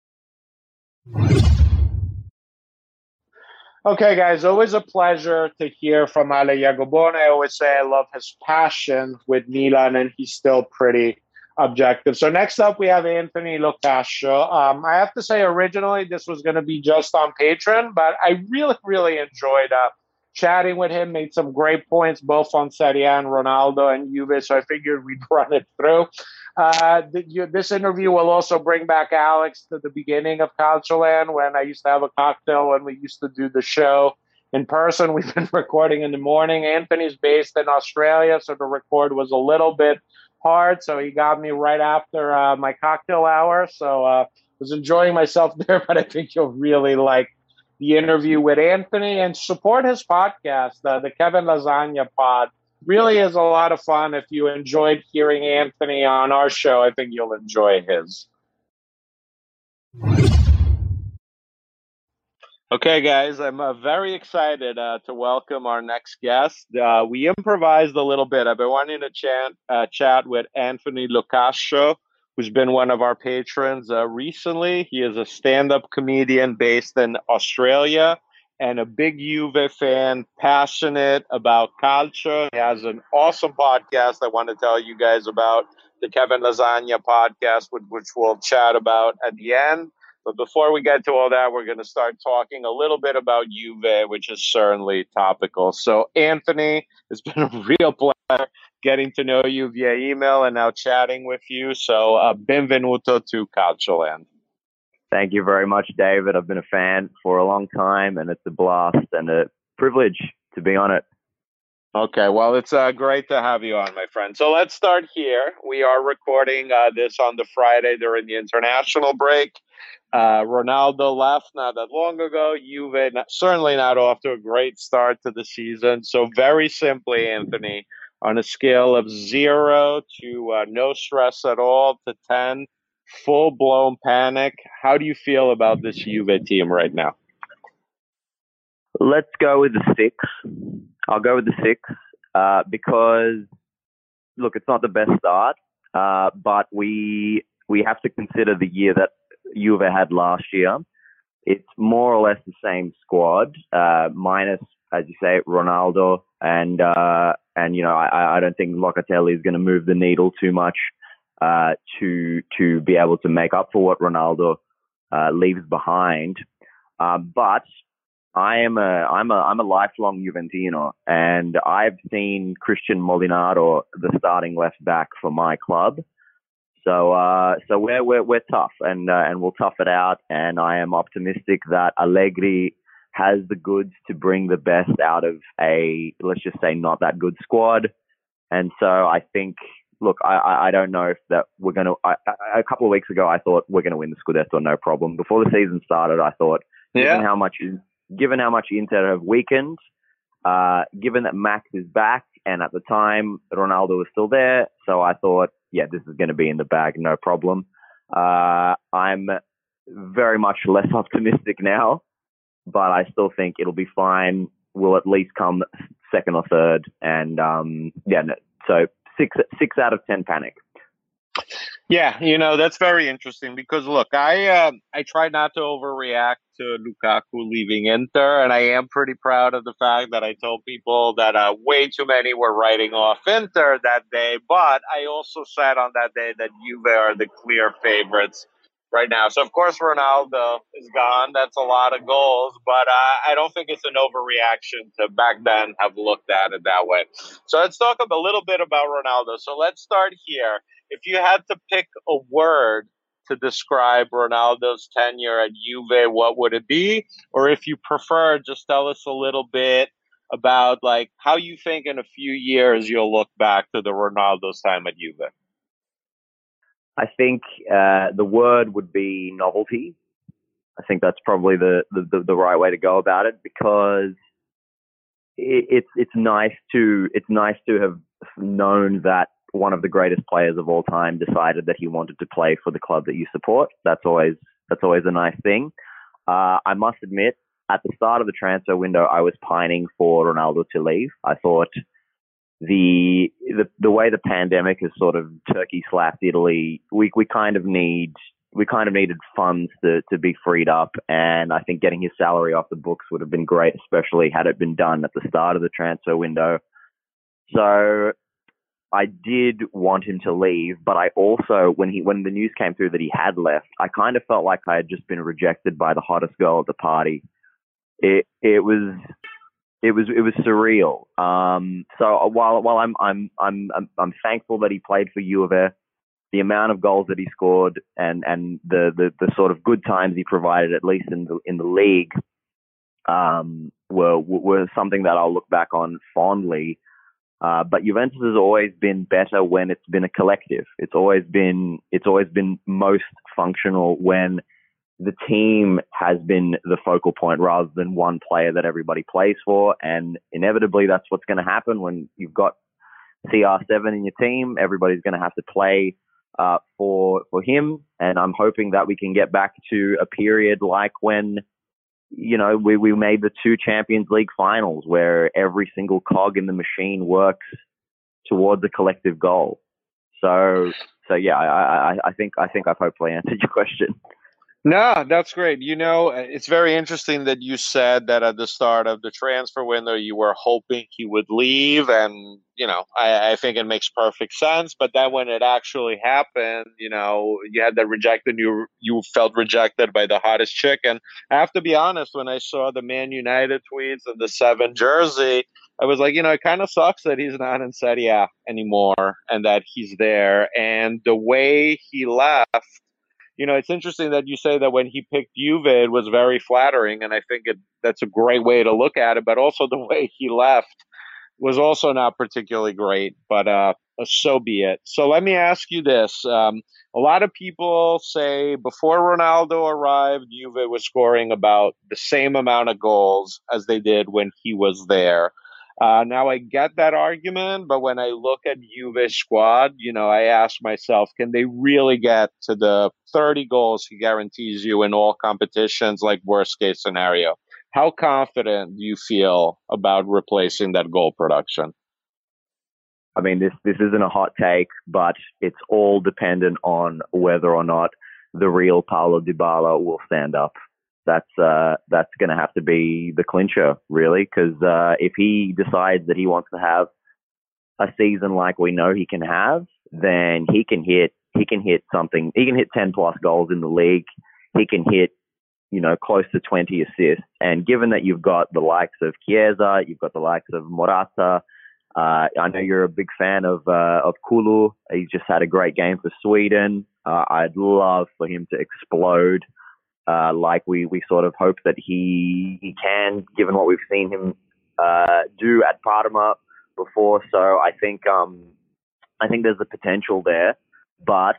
Okay, guys, always a pleasure to hear from Ale Jagobone. I always say I love his passion with Milan, and he's still pretty objective. So next up, we have Anthony Locascio. I have to say, originally, this was going to be just on Patreon, but I really, really enjoyed chatting with him, made some great points, both on Serie A and Ronaldo and Juve, so I figured we'd run it through. This interview will also bring back Alex to the beginning of Calcioland, when I used to have a cocktail when we used to do the show in person. We've been recording in the morning. Anthony's based in Australia, so the record was a little bit hard, so he got me right after my cocktail hour. So was enjoying myself there, but I think you'll really like the interview with Anthony, and support his podcast, the Kevin Lasagna Pod. Really is a lot of fun. If you enjoyed hearing Anthony on our show, I think you'll enjoy his. Okay, guys, I'm very excited to welcome our next guest. We improvised a little bit. I've been wanting to chat with Anthony Locascio, who's been one of our patrons recently. He is a stand-up comedian based in Australia and a big Juve fan, passionate about culture. He has an awesome podcast I want to tell you guys about, the Kevin Lasagna podcast, which we'll chat about at the end. But before we get to all that, we're going to start talking a little bit about Juve, which is certainly topical. So, Anthony, it's been a real pleasure getting to know you via email and now chatting with you. So, benvenuto to Calcioland. Thank you very much, David. I've been a fan for a long time, and it's a blast and a privilege to be on it. Okay, well, it's great to have you on, my friend. So let's start here. We are recording this on the Friday during the international break. Ronaldo left not that long ago. Juve certainly not off to a great start to the season. So very simply, Anthony, on a scale of 0 to no stress at all to 10, full-blown panic, how do you feel about this Juve team right now? Let's go with the 6. I'll go with the 6 because, look, it's not the best start, but we have to consider the year that Juve had last year. It's more or less the same squad, minus, as you say, Ronaldo, and you know, I don't think Locatelli is going to move the needle too much to be able to make up for what Ronaldo leaves behind. But I'm a lifelong Juventino, and I've seen Christian Molinaro, the starting left back for my club. So we're tough, and we'll tough it out. And I am optimistic that Allegri has the goods to bring the best out of a, let's just say, not that good squad. And so I think, look, I don't know if that we're going to. A couple of weeks ago, I thought we're going to win the Scudetto, no problem. Before the season started, I thought, given how much Inter have weakened, given that Max is back, and at the time Ronaldo was still there, so I thought, yeah, this is going to be in the bag, no problem. I'm very much less optimistic now, but I still think it'll be fine. We'll at least come second or third, and so 6 out of 10 panic. Yeah, you know, that's very interesting because, look, I try not to overreact to Lukaku leaving Inter, and I am pretty proud of the fact that I told people that way too many were writing off Inter that day, but I also said on that day that Juve are the clear favorites right now. So, of course, Ronaldo is gone. That's a lot of goals, but I don't think it's an overreaction to back then have looked at it that way. So let's talk a little bit about Ronaldo. So let's start here. If you had to pick a word to describe Ronaldo's tenure at Juve, what would it be? Or if you prefer, just tell us a little bit about like how you think in a few years you'll look back to the Ronaldo's time at Juve. I think the word would be novelty. I think that's probably the right way to go about it, because it's nice to have known that one of the greatest players of all time decided that he wanted to play for the club that you support. That's always a nice thing. I must admit, at the start of the transfer window, I was pining for Ronaldo to leave. I thought the way the pandemic has sort of turkey slapped Italy, we kind of needed funds to be freed up, and I think getting his salary off the books would have been great, especially had it been done at the start of the transfer window. So I did want him to leave, but I also, when the news came through that he had left, I kind of felt like I had just been rejected by the hottest girl at the party. It was surreal. So while I'm thankful that he played for Juve, the amount of goals that he scored and the sort of good times he provided, at least in the league, were something that I'll look back on fondly. But Juventus has always been better when it's been a collective. It's always been most functional when the team has been the focal point rather than one player that everybody plays for. And inevitably, that's what's going to happen when you've got CR7 in your team. Everybody's going to have to play for him. And I'm hoping that we can get back to a period like when, you know, we made the 2 Champions League finals where every single cog in the machine works towards a collective goal. So yeah, I think I've hopefully answered your question. No, that's great. It's very interesting that you said that at the start of the transfer window, you were hoping he would leave. And, I think it makes perfect sense. But then when it actually happened, you had that rejected, you felt rejected by the hottest chick. And I have to be honest, when I saw the Man United tweets of the 7 jersey, I was like, it kind of sucks that he's not in Serie A anymore and that he's there. And the way he left, it's interesting that you say that when he picked Juve, it was very flattering, and I think that's a great way to look at it. But also the way he left was also not particularly great. But so be it. So let me ask you this: a lot of people say before Ronaldo arrived, Juve was scoring about the same amount of goals as they did when he was there. Now I get that argument, but when I look at Juve's squad, I ask myself, can they really get to the 30 goals he guarantees you in all competitions, like worst case scenario? How confident do you feel about replacing that goal production? I mean, this isn't a hot take, but it's all dependent on whether or not the real Paulo Dybala will stand up. That's going to have to be the clincher, really, because if he decides that he wants to have a season like we know he can have, then he can hit something. He can hit 10 plus goals in the league. He can hit, close to 20 assists. And given that you've got the likes of Chiesa, you've got the likes of Morata. I know you're a big fan of Kulu. He's just had a great game for Sweden. I'd love for him to explode. Like we sort of hope that he can, given what we've seen him do at Parma before. So I think there's a potential there, but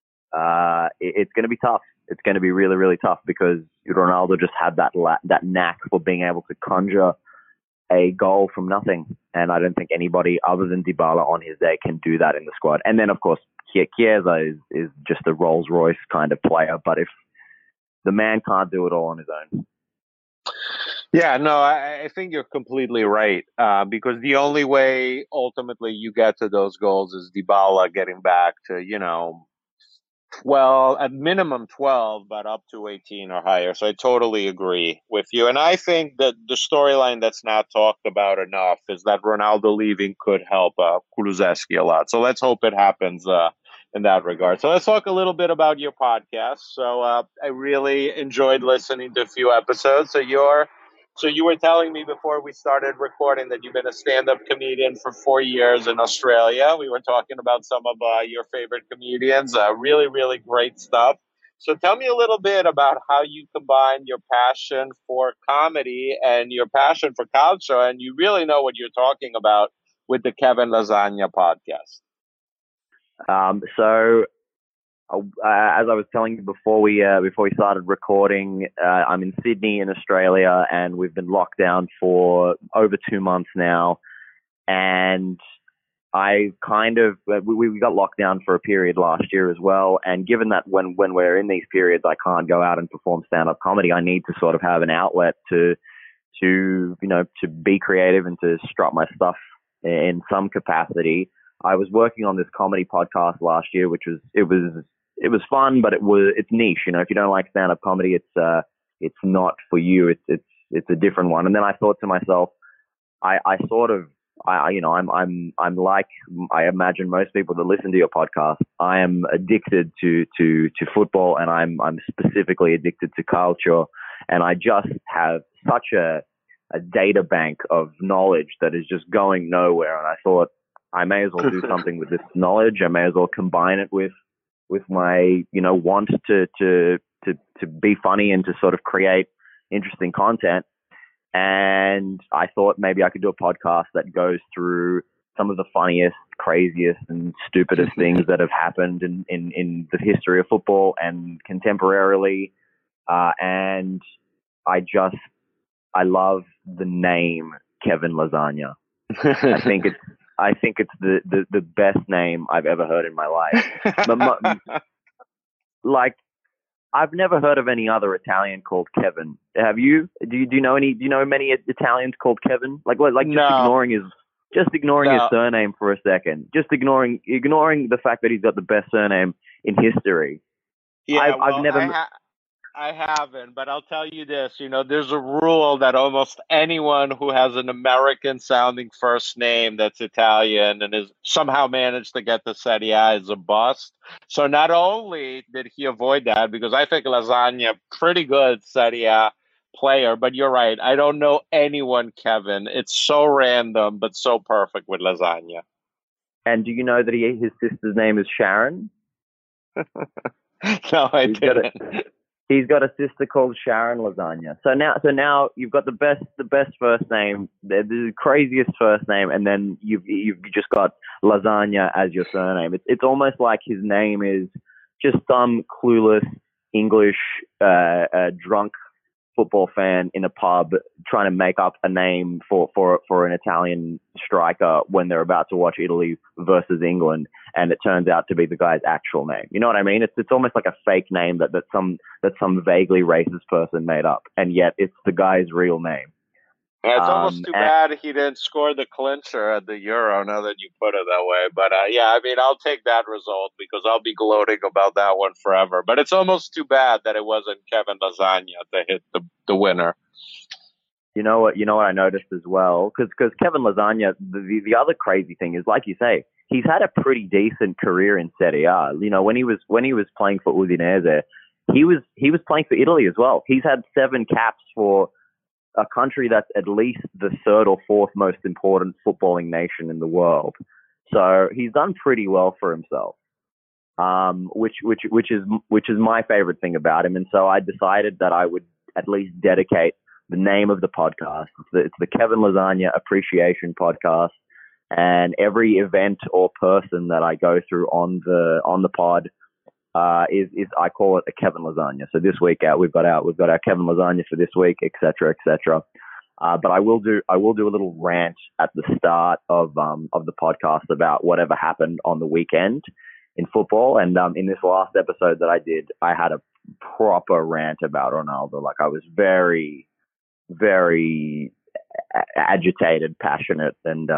it's going to be tough. It's going to be really, really tough because Ronaldo just had that knack for being able to conjure a goal from nothing, and I don't think anybody other than Dybala on his day can do that in the squad. And then of course Chiesa is just a Rolls Royce kind of player, but if the man can't do it all on his own. Yeah, no, I think you're completely right. Because the only way ultimately you get to those goals is Dybala getting back to, at minimum 12, but up to 18 or higher. So I totally agree with you. And I think that the storyline that's not talked about enough is that Ronaldo leaving could help Kulusevski a lot. So let's hope it happens in that regard. So let's talk a little bit about your podcast. So I really enjoyed listening to a few episodes. So you were telling me before we started recording that you've been a stand-up comedian for 4 years in Australia. We were talking about some of your favorite comedians. Really, really great stuff. So tell me a little bit about how you combine your passion for comedy and your passion for culture, and you really know what you're talking about with the Kevin Lasagna podcast. So as I was telling you before we started recording, I'm in Sydney in Australia, and we've been locked down for over 2 months now. And we got locked down for a period last year as well. And given that when we're in these periods, I can't go out and perform stand-up comedy, I need to sort of have an outlet to be creative and to strut my stuff in some capacity. I was working on this comedy podcast last year, which it was fun, but it's niche. If you don't like stand-up comedy, it's not for you. It's a different one. And then I thought to myself, I'm like, I imagine most people that listen to your podcast. I am addicted to football, and I'm specifically addicted to culture. And I just have such a data bank of knowledge that is just going nowhere. And I thought, I may as well do something with this knowledge. I may as well combine it with my, want to be funny and to sort of create interesting content. And I thought maybe I could do a podcast that goes through some of the funniest, craziest, and stupidest things that have happened in the history of football and contemporarily. And I love the name Kevin Lasagna. I think it's the best name I've ever heard in my life. Like, I've never heard of any other Italian called Kevin. Have you? Do you know any? Do you know many Italians called Kevin? Like no. Just ignoring Just ignoring No. his surname for a second. Just ignoring the fact that he's got the best surname in history. Yeah, I've never. I haven't, but I'll tell you this. There's a rule that almost anyone who has an American-sounding first name that's Italian and is somehow managed to get to Serie A is a bust. So not only did he avoid that, because I think Lasagna, pretty good Serie A player, but you're right. I don't know anyone, Kevin. It's so random, but so perfect with Lasagna. And do you know that his sister's name is Sharon? No, I didn't. He's got a sister called Sharon Lasagna. So now you've got the best first name, the craziest first name, and then you've just got Lasagna as your surname. It's almost like his name is just some clueless English drunk football fan in a pub trying to make up a name for an Italian striker when they're about to watch Italy versus England, and it turns out to be the guy's actual name. You know what I mean? It's almost like a fake name that some vaguely racist person made up, and yet it's the guy's real name. Yeah, it's almost too bad he didn't score the clincher at the Euro, now that you put it that way. But I'll take that result because I'll be gloating about that one forever. But it's almost too bad that it wasn't Kevin Lasagna to hit the winner. You know what I noticed as well? Because Kevin Lasagna, the other crazy thing is, like you say, he's had a pretty decent career in Serie A. When he was playing for Udinese, he was playing for Italy as well. He's had 7 caps for a country that's at least the 3rd or 4th most important footballing nation in the world. So he's done pretty well for himself, which is my favorite thing about him. And so I decided that I would at least dedicate the name of the podcast. It's the Kevin Lasagna Appreciation Podcast, and every event or person that I go through on the pod is I call it a Kevin Lasagna. So this week we've got our Kevin Lasagna for this week, etc., etc. But I will do a little rant at the start of the podcast about whatever happened on the weekend in football. And in this last episode that I did, I had a proper rant about Ronaldo. Like, I was very, very agitated, passionate, and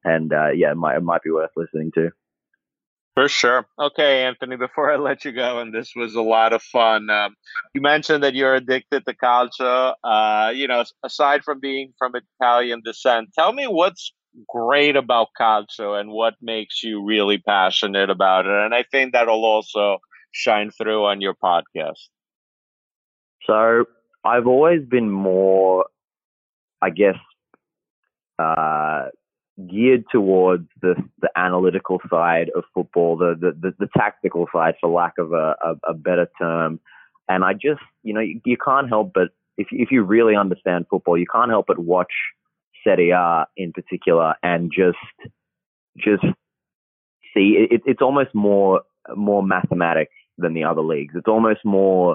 it might be worth listening to. For sure. Okay, Anthony, before I let you go, and this was a lot of fun, you mentioned that you're addicted to calcio. Aside from being from Italian descent, tell me what's great about calcio and what makes you really passionate about it. And I think that'll also shine through on your podcast. So I've always been more, I guess, geared towards the analytical side of football, the tactical side, for lack of a better term. And I just, you can't help but, if you really understand football, you can't help but watch Serie A in particular and just see it's almost more mathematic than the other leagues. It's almost more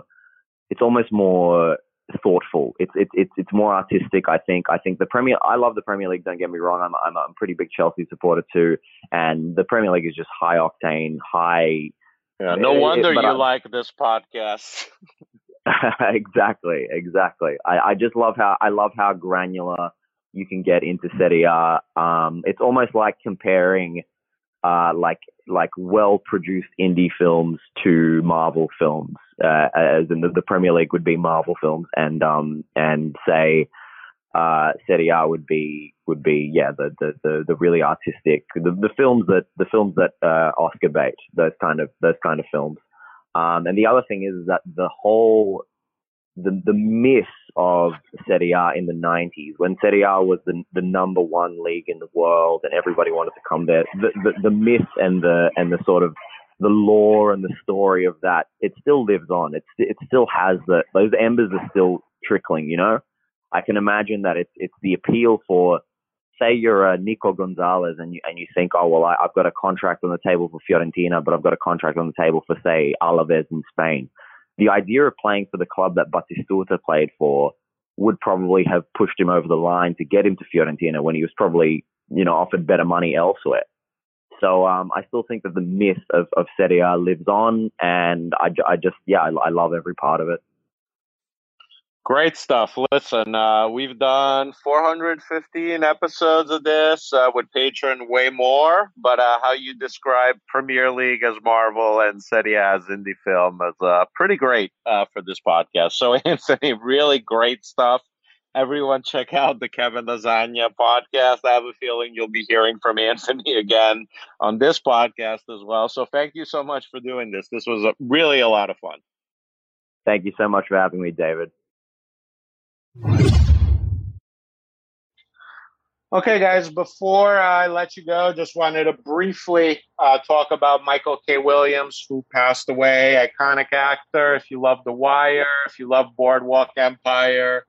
thoughtful. It's more artistic. I think I love the Premier League. Don't get me wrong. I'm a pretty big Chelsea supporter too, and the Premier League is just high octane, high. Yeah, no wonder you like this podcast. Exactly. I just love how granular you can get into Serie A. It's almost like comparing like well-produced indie films to Marvel films, as in the Premier League would be Marvel films, and say Serie A would be the really artistic, the films that Oscar bait, those kind of films. And the other thing is that the myth of Serie A in the 90s, when Serie A was the number 1 league in the world and everybody wanted to come there, the myth and the sort of the lore and the story of that, it still lives on. It still has those embers are still trickling, I can imagine that it's the appeal for, say you're Nico Gonzalez and you think, oh, well, I've got a contract on the table for Fiorentina, but I've got a contract on the table for, say, Alaves in Spain. The idea of playing for the club that Batistuta played for would probably have pushed him over the line to get him to Fiorentina when he was probably, offered better money elsewhere. So I still think that the myth of Serie A lives on, and I love every part of it. Great stuff. Listen, we've done 415 episodes of this with Patreon, way more. But how you describe Premier League as Marvel and Serie A as indie film is pretty great for this podcast. So, Anthony, really great stuff. Everyone, check out the Kevin Lasagna podcast. I have a feeling you'll be hearing from Anthony again on this podcast as well. So, thank you so much for doing this. This was really a lot of fun. Thank you so much for having me, David. Okay, guys, before I let you go, just wanted to briefly talk about Michael K. Williams, who passed away, iconic actor. If you love The Wire, if you love Boardwalk Empire,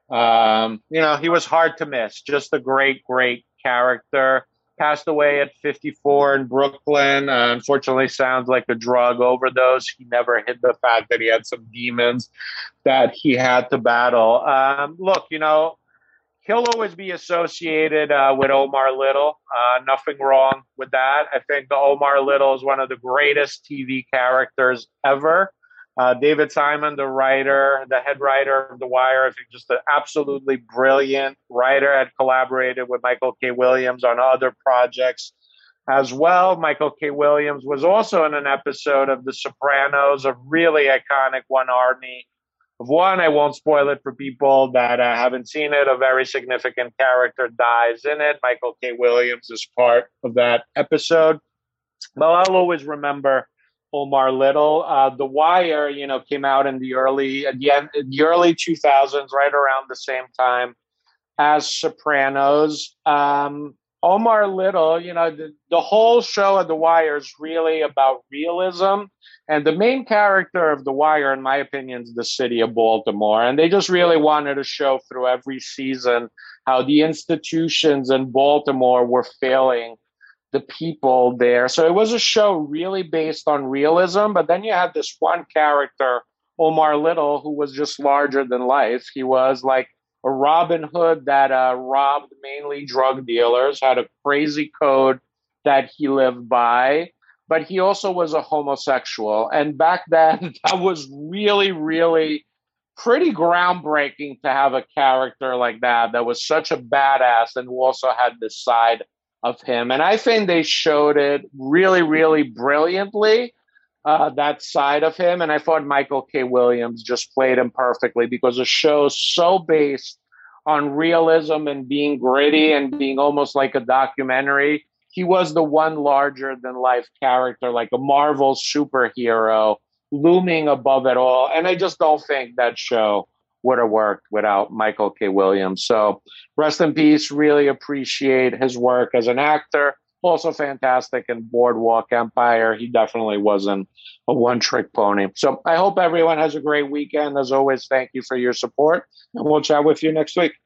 he was hard to miss. Just a great, great character. Passed away at 54 in Brooklyn. Unfortunately, sounds like a drug overdose. He never hid the fact that he had some demons that he had to battle. Look, he'll always be associated with Omar Little. Nothing wrong with that. I think Omar Little is one of the greatest TV characters ever. David Simon, the writer, the head writer of The Wire, I think just an absolutely brilliant writer, had collaborated with Michael K. Williams on other projects as well. Michael K. Williams was also in an episode of The Sopranos, a really iconic One Army of One. I won't spoil it for people that haven't seen it. A very significant character dies in it. Michael K. Williams is part of that episode. But I'll always remember Omar Little. The Wire, came out in the early 2000s, right around the same time as Sopranos. Omar Little, the whole show of The Wire is really about realism. And the main character of The Wire, in my opinion, is the city of Baltimore. And they just really wanted to show through every season how the institutions in Baltimore were failing the people there. So it was a show really based on realism. But then you had this one character, Omar Little, who was just larger than life. He was like a Robin Hood that robbed mainly drug dealers, had a crazy code that he lived by, but he also was a homosexual. And back then, that was really, really pretty groundbreaking to have a character like that was such a badass and who also had this side of him. And I think they showed it really, really brilliantly, that side of him. And I thought Michael K. Williams just played him perfectly because the show is so based on realism and being gritty and being almost like a documentary. He was the one larger than life character, like a Marvel superhero looming above it all. And I just don't think that show would have worked without Michael K. Williams. So rest in peace. Really appreciate his work as an actor. Also fantastic in Boardwalk Empire. He definitely wasn't a one-trick pony. So I hope everyone has a great weekend. As always, thank you for your support, and we'll chat with you next week.